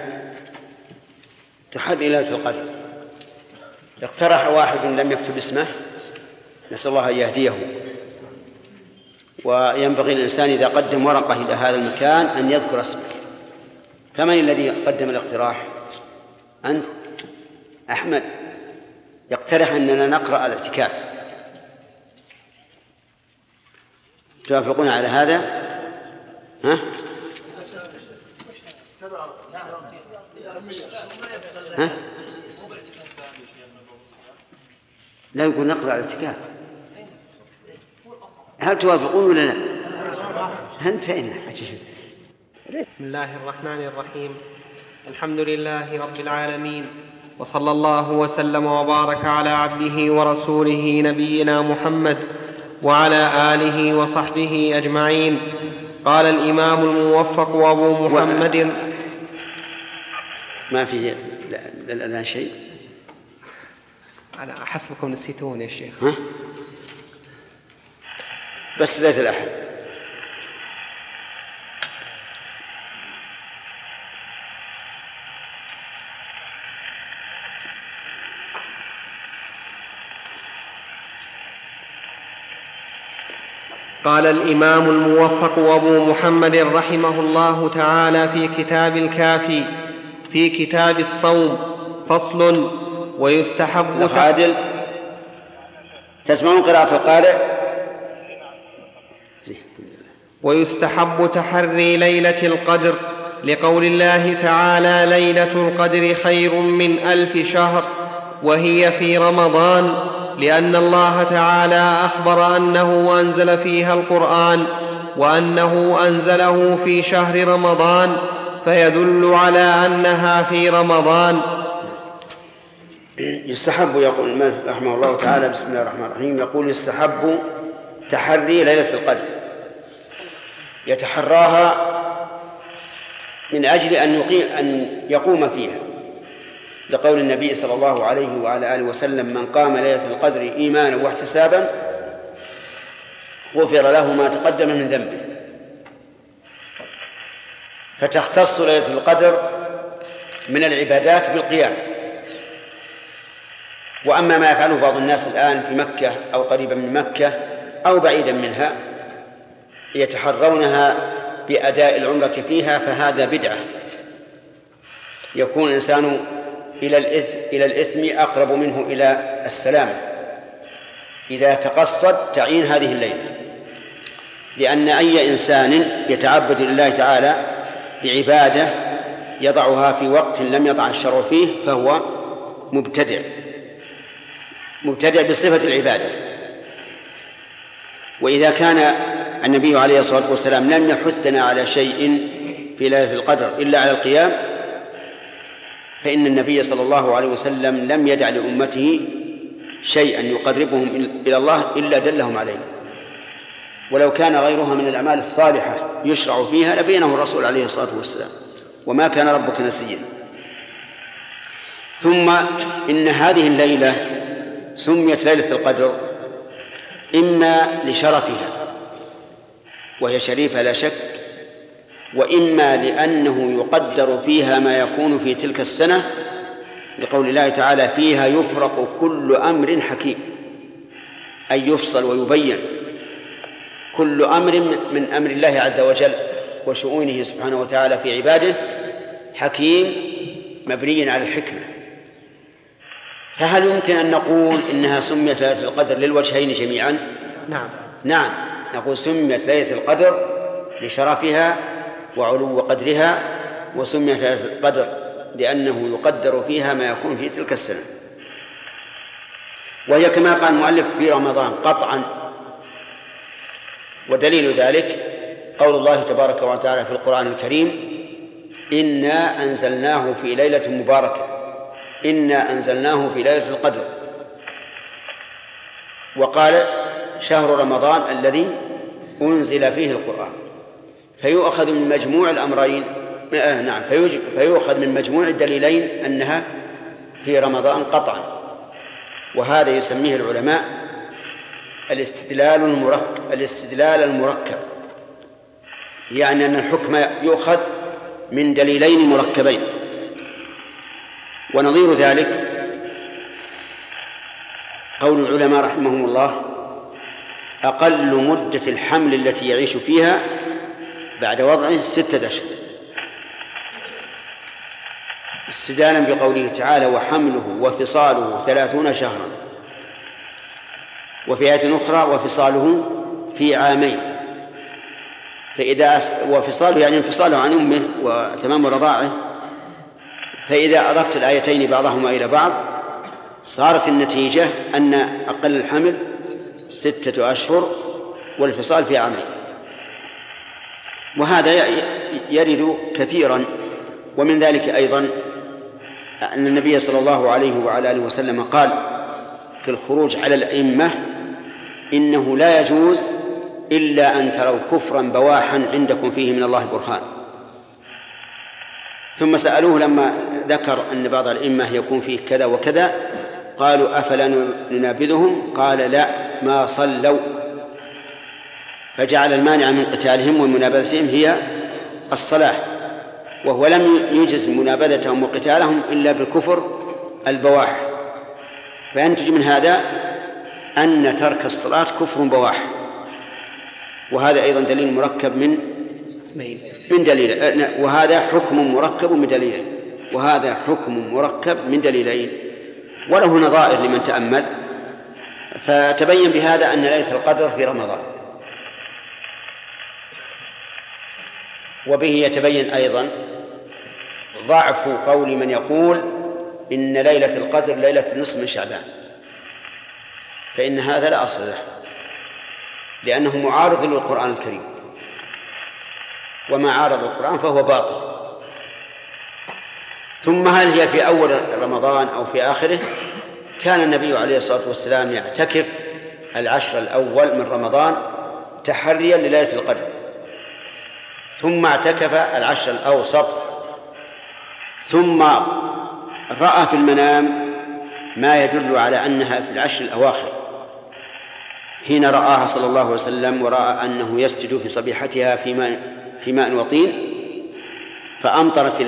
تحدي ليلة القدر. اقترح واحد لم يكتب اسمه، نسأل الله أن يهديه. وينبغي الإنسان إذا قدم ورقة إلى هذا المكان أن يذكر اسمه. فمن الذي قدم الاقتراح؟ أنت أحمد. يقترح أننا نقرأ الاعتكاف. توافقون على هذا؟ ها؟ ها؟ لا يقول نقرأ الاعتكاف. هل توافقون ولا لا؟ انتهينا. بسم الله الرحمن الرحيم. الحمد لله رب العالمين، وصلى الله وسلم وبارك على عبده ورسوله نبينا محمد وعلى آله وصحبه أجمعين. قال الإمام الموفق أبو محمد. ما في للأذان شيء؟ أنا حسبكم نسيتون يا شيخ. ها؟ بس ليلة الأحد. قال الإمام الموفق أبو محمد رحمه الله تعالى في كتاب الكافي في كتاب الصوم فصل: ويستحب عادل تسمعون قراءة القارئ. ويستحب تحري ليلة القدر لقول الله تعالى: ليلة القدر خير من 1000 شهر، وهي في رمضان، لأن الله تعالى أخبر أنه أنزل فيها القرآن وأنه أنزله في شهر رمضان، فيدل على أنها في رمضان. يستحب، يقول المؤلف رحمه الله تعالى بسم الله الرحمن الرحيم، يقول يستحب تحري ليلة القدر، يتحراها من أجل أن يقوم فيها، لقول النبي صلى الله عليه وعلى آله وسلم: من قام ليلة القدر إيمانا واحتسابا غفر له ما تقدم من ذنبه. فتختص ليلة القدر من العبادات بالقيام. وأما ما يفعله بعض الناس الآن في مكة أو قريبا من مكة أو بعيدا منها يتحرونها بأداء العمرة فيها، فهذا بدعة، يكون الإنسان إلى الإثم أقرب منه إلى السلامة إذا تقصد تعيين هذه الليلة. لأن أي إنسان يتعبد لله تعالى بعبادة يضعها في وقت لم يضع الشرع فيه فهو مبتدع بصفة العبادة. وإذا كان النبي عليه الصلاة والسلام لم يحثنا على شيء في ليلة القدر إلا على القيام، فإن النبي صلى الله عليه وسلم لم يدع لأمته شيئا يقربهم إلى الله إلا دلهم عليه. ولو كان غيرها من الأعمال الصالحة يشرع فيها لبينه الرسول عليه الصلاة والسلام، وما كان ربك نسيا. ثم إن هذه الليلة سميت ليلة القدر إما لشرفها وهي شريفة لا شك، وإما لأنه يقدر فيها ما يكون في تلك السنة، لقول الله تعالى: فيها يفرق كل أمر حكيم، أي يفصل ويبين كل أمر من أمر الله عز وجل وشؤونه سبحانه وتعالى في عباده، حكيم مبني على الحكمة. فهل يمكن أن نقول إنها سميت ليلة القدر للوجهين جميعا؟ نعم، نقول سميت ليلة القدر لشرفها وعلو قدرها، وسميت ليلة القدر لأنه يقدر فيها ما يكون في تلك السنة، وهي كما قال المؤلف في رمضان قطعا. ودليل ذلك قول الله تبارك وتعالى في القرآن الكريم: إنا أنزلناه في ليلة مباركة، إنا أنزلناه في ليلة القدر. وقال: شهر رمضان الذي أنزل فيه القرآن. فيؤخذ من مجموع الأمرين فيؤخذ من مجموع الدليلين أنها في رمضان قطعا. وهذا يسميه العلماء الاستدلال المركب، يعني أن الحكم يؤخذ من دليلين مركبين. ونظير ذلك قول العلماء رحمهم الله: أقل مدة الحمل التي يعيش فيها بعد وضعه 6 أشهر، استدلالا بقوله تعالى: وحمله وفصاله 30 شهرا، وفي آية أخرى: وفصاله في عامين. وفصاله يعني انفصاله عن أمه وتمام رضاعه. فإذا أضفت الآيتين بعضهما إلى بعض صارت النتيجة أن أقل الحمل 6 أشهر والفصال في عامين. وهذا يرد كثيرا. ومن ذلك أيضا أن النبي صلى الله عليه وعلى آله وسلم قال في الخروج على الأئمة: إنه لا يجوز إلا أن تروا كفرا بواحا عندكم فيه من الله برهان. ثم سألوه لما ذكر أن بعض الأئمة يكون فيه كذا وكذا، قالوا: أفلا ننابذهم؟ قال: لا، ما صلوا. فجعل المانع من قتالهم ومنابذتهم هي الصلاة، وهو لم يجز منابذتهم وقتالهم إلا بالكفر البواح. فينتج من هذا أن ترك الصلاة كفر بواح. وهذا أيضا دليل مركب من دليل، وهذا حكم مركب من دليلين، وهذا حكم مركب من دليلين وله نظائر لمن تأمل. فتبين بهذا أن ليلة القدر في رمضان. وبه يتبين أيضا ضعف قول من يقول إن ليلة القدر ليلة النصف من شعبان، فإن هذا لا أصل له، لأنه معارض للقرآن الكريم، وما عارض القرآن فهو باطل. ثم هل هي في أول رمضان أو في آخره؟ كان النبي عليه الصلاة والسلام يعتكف 10 الأول من رمضان تحريا لليلة القدر، ثم اعتكف 10 الأوسط، ثم رأى في المنام ما يدل على أنها في 10 الأواخر، حين رآها صلى الله عليه وسلم ورأى أنه يسجد في صبيحتها في ماء وطين، فأمطرت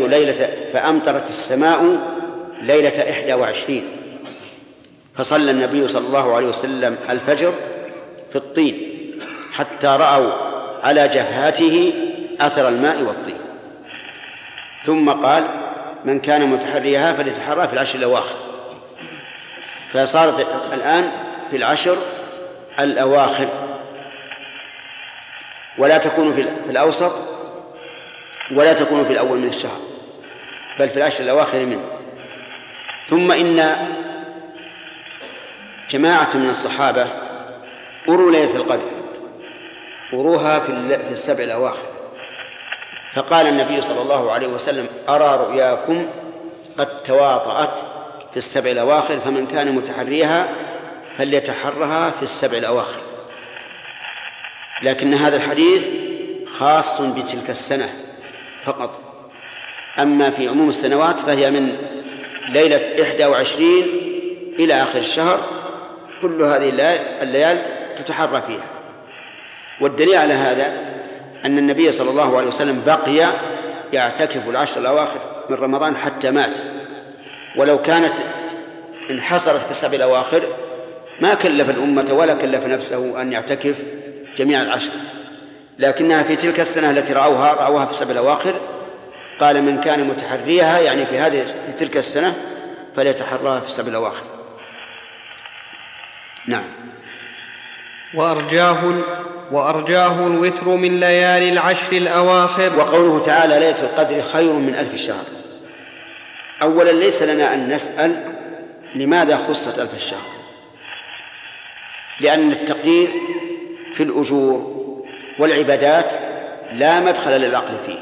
السماء ليلة 21، فصلى النبي صلى الله عليه وسلم الفجر في الطين حتى رأوا على جبهته أثر الماء والطين، ثم قال: من كان متحريها فليتحرى في 10 الأواخر. فصارت الآن في 10 الأواخر، ولا تكون في الأوسط ولا تكون في الأول من الشهر، بل في 10 الأواخر منه. ثم إن جماعة من الصحابة أروا ليلة القدر، أروها في 7 الأواخر، فقال النبي صلى الله عليه وسلم: أرى رؤياكم قد تواطأت في 7 الأواخر، فمن كان متحريها فليتحرها في 7 الأواخر. لكن هذا الحديث خاص بتلك السنة فقط، أما في عموم السنوات فهي من ليلة 21 إلى آخر الشهر، كل هذه الليال تتحرى فيها. والدليل على هذا أن النبي صلى الله عليه وسلم بقي يعتكف 10 الأواخر من رمضان حتى مات، ولو كانت انحصرت في 7 الأواخر ما كلف الأمة ولا كلف نفسه أن يعتكف جميع 10، لكنها في تلك السنة التي رأوها في 7 الأواخر قال: من كان متحريها، يعني في تلك السنة فليتحراها في 7 الأواخر. نعم. وأرجاه الوتر من ليالي 10 الأواخر. وقوله تعالى: ليلة القدر خير من 1000 شهر. أولا ليس لنا أن نسأل لماذا خصت 1000 شهر، لأن التقدير في الأجور والعبادات لا مدخل للعقل فيه،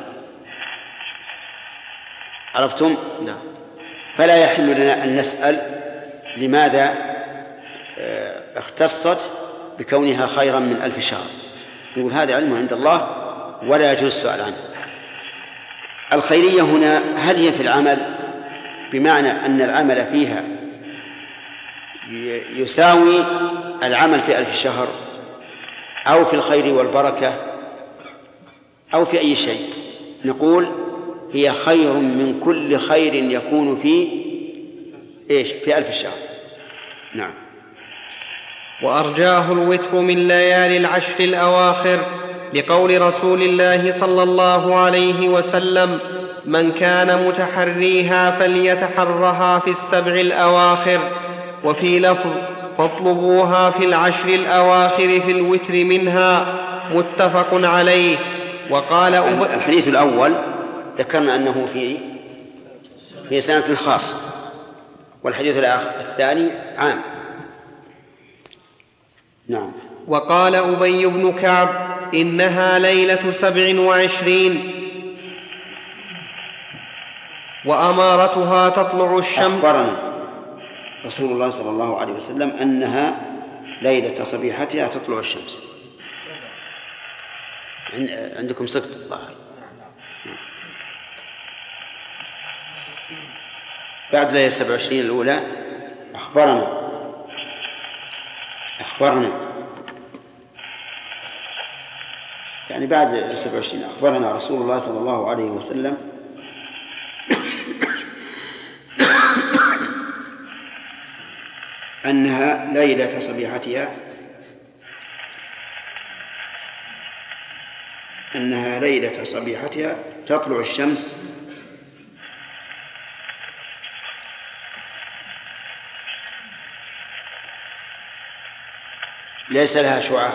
عرفتم؟ نعم. فلا يحل لنا أن نسأل لماذا اختصت بكونها خيرا من 1000 شهر، نقول هذا علم عند الله ولا يجوز السؤال عنه. الخيرية هنا هل هي في العمل، بمعنى أن العمل فيها يساوي العمل في 1000 شهر، أو في الخير والبركة، أو في أي شيء نقول هي خير من كل خير يكون في في 1000 شهر. نعم. وأرجاه الوتر من ليالي العشر الأواخر لقول رسول الله صلى الله عليه وسلم: من كان متحريها فليتحرها في 7 الأواخر. وفي لفظ: فاطلبوها في 10 الأواخر في الوتر منها، متفق عليه. وقال الحديث الأول ذكرنا أنه في سنة خاصة، والحديث الثاني عام. نعم. وقال أبي بن كعب: إنها ليلة 27 وأمارتها تطلع الشمس. أخبرنا رسول الله صلى الله عليه وسلم أنها ليلة صبيحتها تطلع الشمس. عندكم سكت الظاهر. بعد ليلة 27 الأولى أخبرنا يعني بعد 27 أخبرنا رسول الله صلى الله عليه وسلم أنها ليلة صبيحتها تطلع الشمس ليس لها شعاع.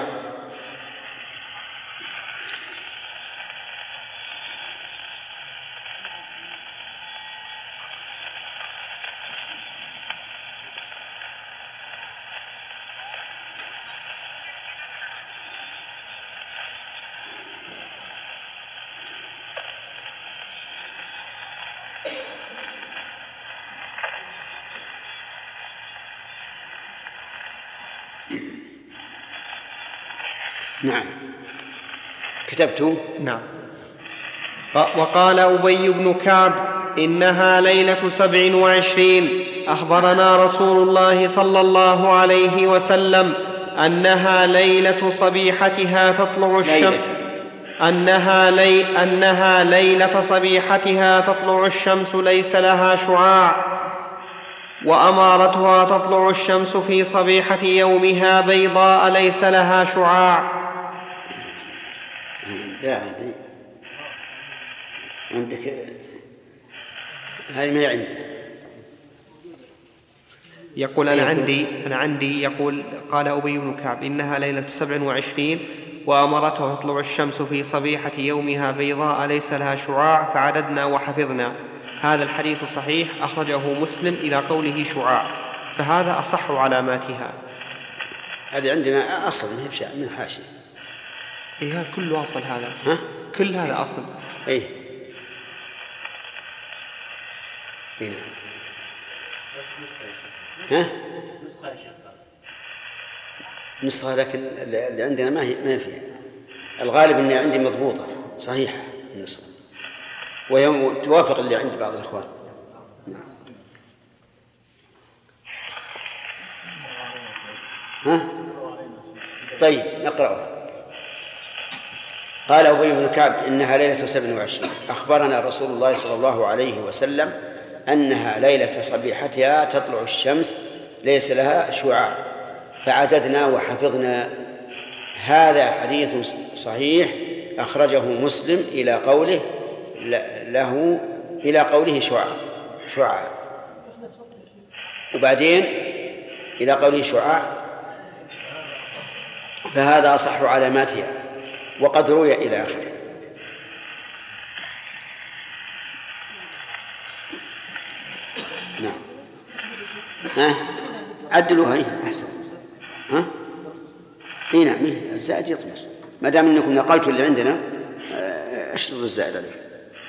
نعم. كتبت. نعم. وقال أبي بن كعب: إنها ليلة 27 أخبرنا رسول الله صلى الله عليه وسلم أنها ليلة صبيحتها تطلع الشمس أنها ليلة صبيحتها تطلع الشمس ليس لها شعاع، وأمارتها تطلع الشمس في صبيحة يومها بيضاء ليس لها شعاع. عندك هذه ما عندي. يقول أنا عندي يقول قال أبي بن كعب: إنها ليلة 27 وأمرتها تطلع الشمس في صبيحة يومها بيضاء ليس لها شعاع، فعددنا وحفظنا. هذا الحديث صحيح، أخرجه مسلم إلى قوله شعاع، فهذا أصح علاماتها. هذه عندنا أصل من حاشية. هذا كله أصل هذا. كل هذا أصل. نسخة، لكن اللي عندنا ما فيها. الغالب أني عندي مضبوطة صحيحة النسخة، ويوم توافق اللي عند بعض الإخوان. طيب نقرأها. قال أبي بن كعب: إنها ليلة 27 أخبرنا رسول الله صلى الله عليه وسلم أنها ليلة صبيحتها تطلع الشمس ليس لها شعاع، فعددنا وحفظنا. هذا حديث صحيح، أخرجه مسلم إلى قوله شعاع، وبعدين إلى قوله شعاع، فهذا أصح علاماتها، وقد روي إلى آخره. نعم. عدلوها. أحسن. نعم. الزائد يطمس، ما دام أنكم نقلتوا اللي عندنا اشتروا الزائد عليه.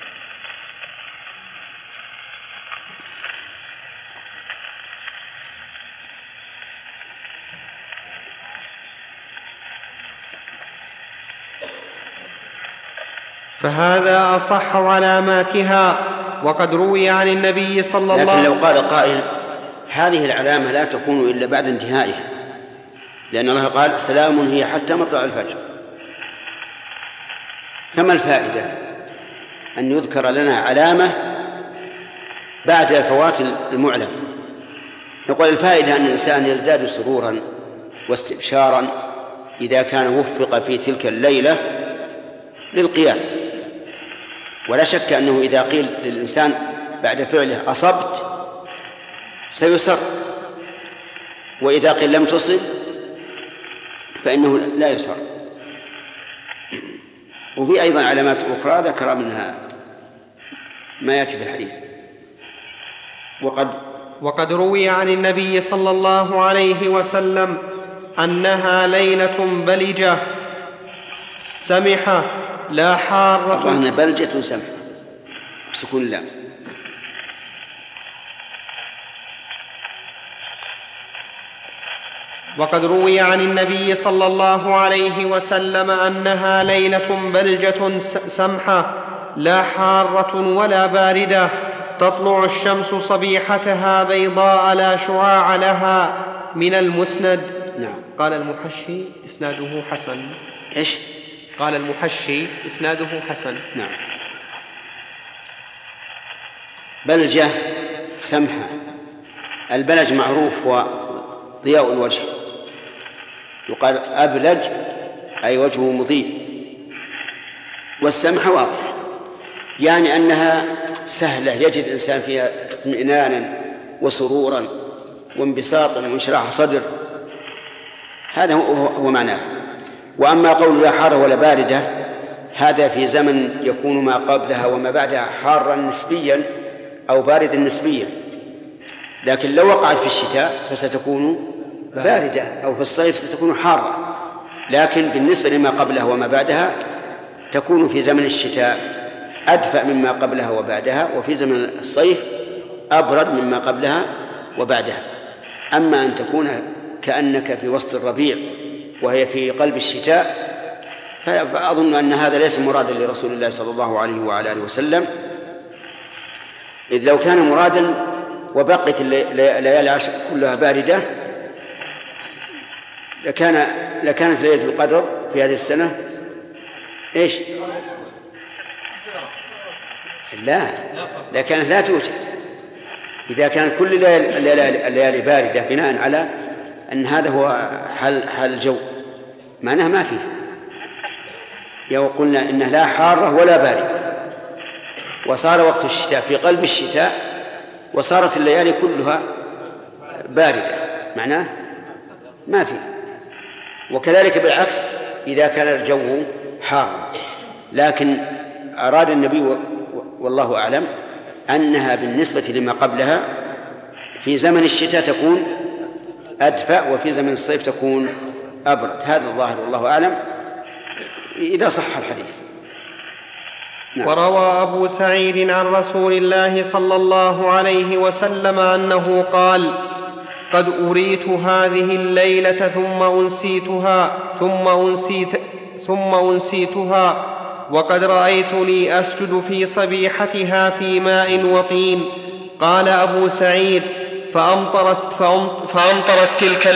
فهذا أصح علاماتها، وقد روي عن النبي صلى الله عليه وسلم. لكن لو قال قائل: هذه العلامة لا تكون إلا بعد انتهائها، لأن الله قال: سلام هي حتى مطلع الفجر. فما الفائدة أن يذكر لنا علامة بعد فوات المعلم؟ نقول الفائدة أن الإنسان يزداد سرورا واستبشارا إذا كان وفق في تلك الليلة للقيام. ولا شك أنه إذا قيل للإنسان بعد فعله أصبت سيسر، وإذا قيل لم تصب فإنه لا يسر. وفي أيضا علامات أخرى ذكر منها ما يأتي في الحديث. وقد روي عن النبي صلى الله عليه وسلم أنها ليلة بلجة سمحة لا حارة. الله بلجة سمحة سكون لا. وقد روي عن النبي صلى الله عليه وسلم أنها ليلة بلجة سمحة لا حارة ولا باردة، تطلع الشمس صبيحتها بيضاء لا شعاع لها، من المسند. نعم. قال المحشي إسناده حسن. إيش؟ قال المحشي إسناده حسن. نعم. بلجة سمحة. البلج معروف هو ضياء الوجه، يقال أبلج أي وجهه مضيء. والسمحة واضح، يعني أنها سهلة يجد الإنسان فيها اطمئنانا وسرورا وانبساطا وانشراح صدر، هذا هو معناه. وأما قول لا حارة ولا باردة هذا في زمن يكون ما قبلها وما بعدها حارا نسبيا أو باردا نسبيا، لكن لو وقعت في الشتاء فستكون باردة، أو في الصيف ستكون حارة. لكن بالنسبة لما قبلها وما بعدها تكون في زمن الشتاء أدفأ مما قبلها وبعدها، وفي زمن الصيف أبرد مما قبلها وبعدها. أما أن تكون كأنك في وسط الربيع وهي في قلب الشتاء فأظن أن هذا ليس مرادا لرسول الله صلى الله عليه وعلى آله وسلم، إذ لو كان مرادا وبقيت الليالي العشر كلها باردة لكانت ليلة القدر في هذه السنة إيش؟ لا، لكانت لا توجد. إذا كانت كل الليالي باردة بناء على أن هذا هو حال الجو، معناها ما فيه. لو قلنا إنها لا حارة ولا باردة وصار وقت الشتاء في قلب الشتاء وصارت الليالي كلها باردة، معناه ما فيه. وكذلك بالعكس إذا كان الجو حار، لكن أراد النبي والله أعلم أنها بالنسبة لما قبلها في زمن الشتاء تكون أدفأ وفي زمن الصيف تكون أبرد. هذا الظاهر والله أعلم إذا صح الحديث. نعم. وروى أبو سعيد عن رسول الله صلى الله عليه وسلم أنه قال: قد أريت هذه الليلة ثم أنسيتها وقد رأيتني أسجد في صبيحتها في ماء وطين. قال أبو سعيد: فأمطرت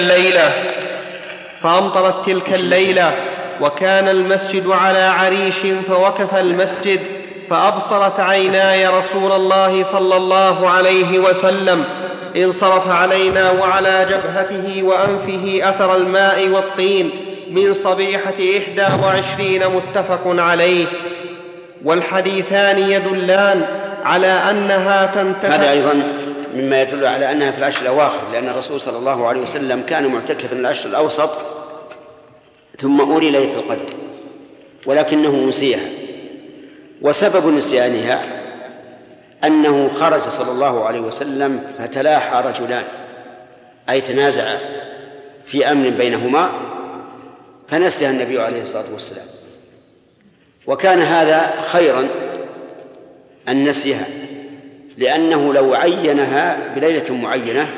تلك الليلة وكان المسجد على عريش، فوقف المسجد فأبصرت عيناي رسول الله صلى الله عليه وسلم، انصرف علينا وعلى جبهته وأنفه أثر الماء والطين من صبيحة 21 متفق عليه. والحديثان يدلان على أنها تنتهي. هذا أيضا مما يدل على أنها في العشر الأواخر، لأن الرسول صلى الله عليه وسلم كان معتكفا العشر الأوسط ثم أري ليلة القدر ولكنه نسيها. وسبب نسيانها أنه خرج صلى الله عليه وسلم فتلاحى رجلان، أي تنازعا في أمر بينهما فنسيها النبي عليه الصلاة والسلام. وكان هذا خيرا أن نسيها، لأنه لو عينها بليلة معينة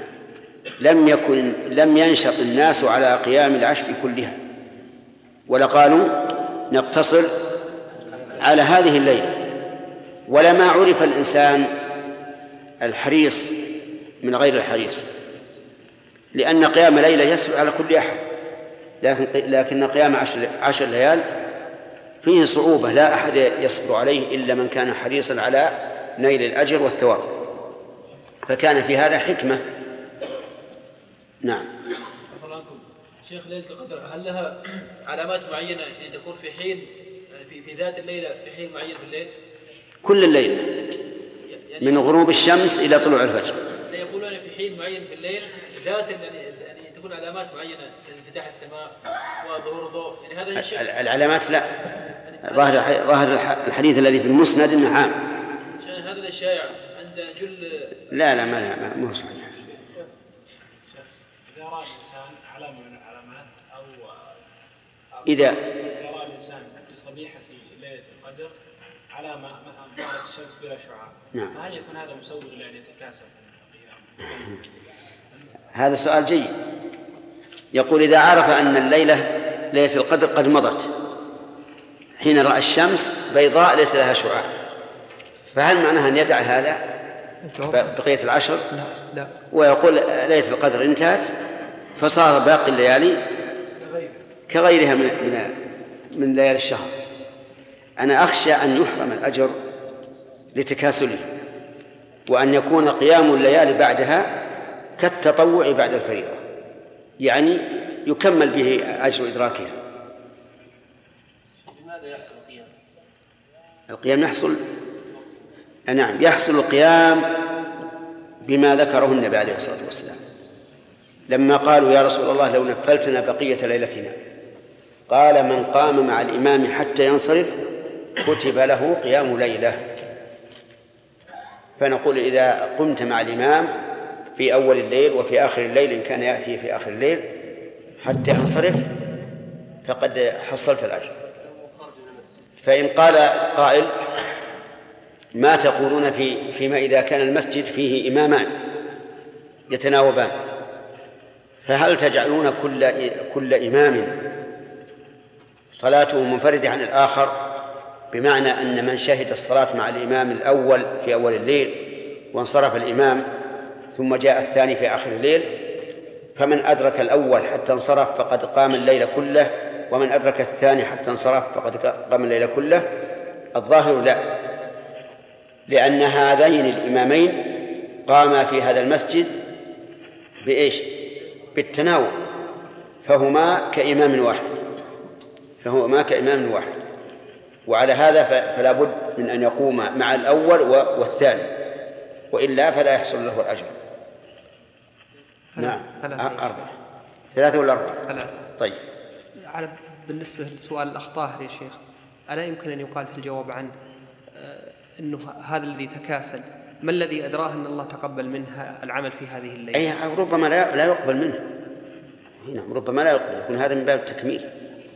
لم ينشط الناس على قيام العشر كلها، ولقالوا نقتصر على هذه الليلة، ولما عرف الإنسان الحريص من غير الحريص، لأن قيام ليلة يسهل على كل أحد، لكن قيام 10 ليال فيه صعوبة لا أحد يصبر عليه إلا من كان حريصا على نيل الأجر والثواب، فكان في هذا حكمة. نعم. شيخ، ليلة القدر هل لها علامات معينة تكون في حين في ذات الليلة في حين معين في الليل؟ كل الليلة من غروب الشمس إلى طلوع الفجر. يقولون في حين معين في الليل ذات يعني تكون علامات معينة كانفتاح السماء وظهور ضوء، يعني هذا الشيء. العلامات لا، ظاهر الحديث الذي في المسند انه عام. هذا الشائع عند جل. لا ما هو صحيح. إذا رأى الإنسان علامة من العلامات أو إذا رأى الإنسان في صبيحة ليلة القدر علامة مثلا ظهرت الشمس بلا شعاع، نعم، فهل يكون هذا مسوغ لأن يتكاسل؟ هذا سؤال جيد. يقول إذا عرف أن الليلة ليلة القدر قد مضت حين رأى الشمس بيضاء ليس لها شعاع، فهل معناها أن يدع هذا بقية العشر؟ لا. ويقول ليلة القدر انتهت فصار باقي الليالي كغيرها من ليالي الشهر. أنا أخشى أن يحرم الأجر لتكاسله، وأن يكون قيام الليالي بعدها كالتطوع بعد الفريضة، يعني يكمل به أجر إدراكها. لماذا يحصل القيام؟ يحصل، نعم، يحصل القيام بما ذكره النبي عليه الصلاة والسلام لما قالوا يا رسول الله لو نفلتنا بقية ليلتنا، قال من قام مع الإمام حتى ينصرف كتب له قيام ليلة. فنقول إذا قمت مع الإمام في أول الليل وفي آخر الليل إن كان يأتي في آخر الليل حتى ينصرف فقد حصلت الأجر. فإن قال قائل ما تقولون فيما إذا كان المسجد فيه إمامان يتناوبان، فهل تجعلون كل إمام صلاته منفردة عن الآخر، بمعنى أن من شهد الصلاة مع الإمام الأول في أول الليل وانصرف الإمام ثم جاء الثاني في آخر الليل، فمن أدرك الأول حتى انصرف فقد قام الليل كله، ومن أدرك الثاني حتى انصرف فقد قام الليل كله؟ الظاهر لا، لأن هذين الإمامين قاما في هذا المسجد بإيش؟ بالتناوب، فهما كإمام واحد، وعلى هذا فلا بد من أن يقوم مع الأول والثاني، وإلا فلا يحصل له الأجر. نعم. 3 ولا 4؟ 3. طيب. بالنسبة لسؤال الأخطاء يا شيخ، ألا يمكن أن يقال في الجواب عنه أنه هذا الذي تكاسل ما الذي أدراه أن الله تقبل منها العمل في هذه الليلة؟ أي ربما لا يقبل منه. نعم، ربما لا يقبل، يكون هذا من باب التكميل.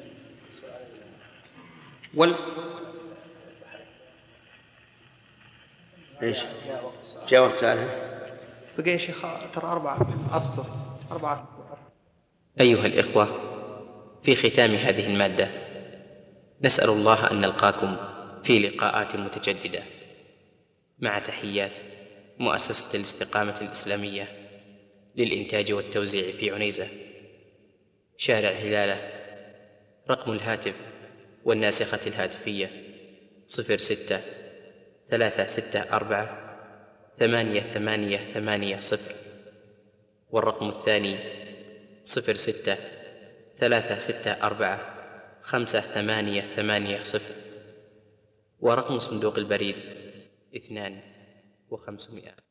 إيش؟ جاوب سؤالها. بقي يا شيخ ترى 4 أسطر 4. أيها الإخوة، في ختام هذه المادة نسأل الله أن نلقاكم في لقاءات متجددة، مع تحيات مؤسسة الاستقامة الإسلامية للإنتاج والتوزيع في عنيزة، شارع هلالة. رقم الهاتف والناسخة الهاتفية 06-364-8880، والرقم الثاني 06-364-5880، ورقم صندوق البريد 2500.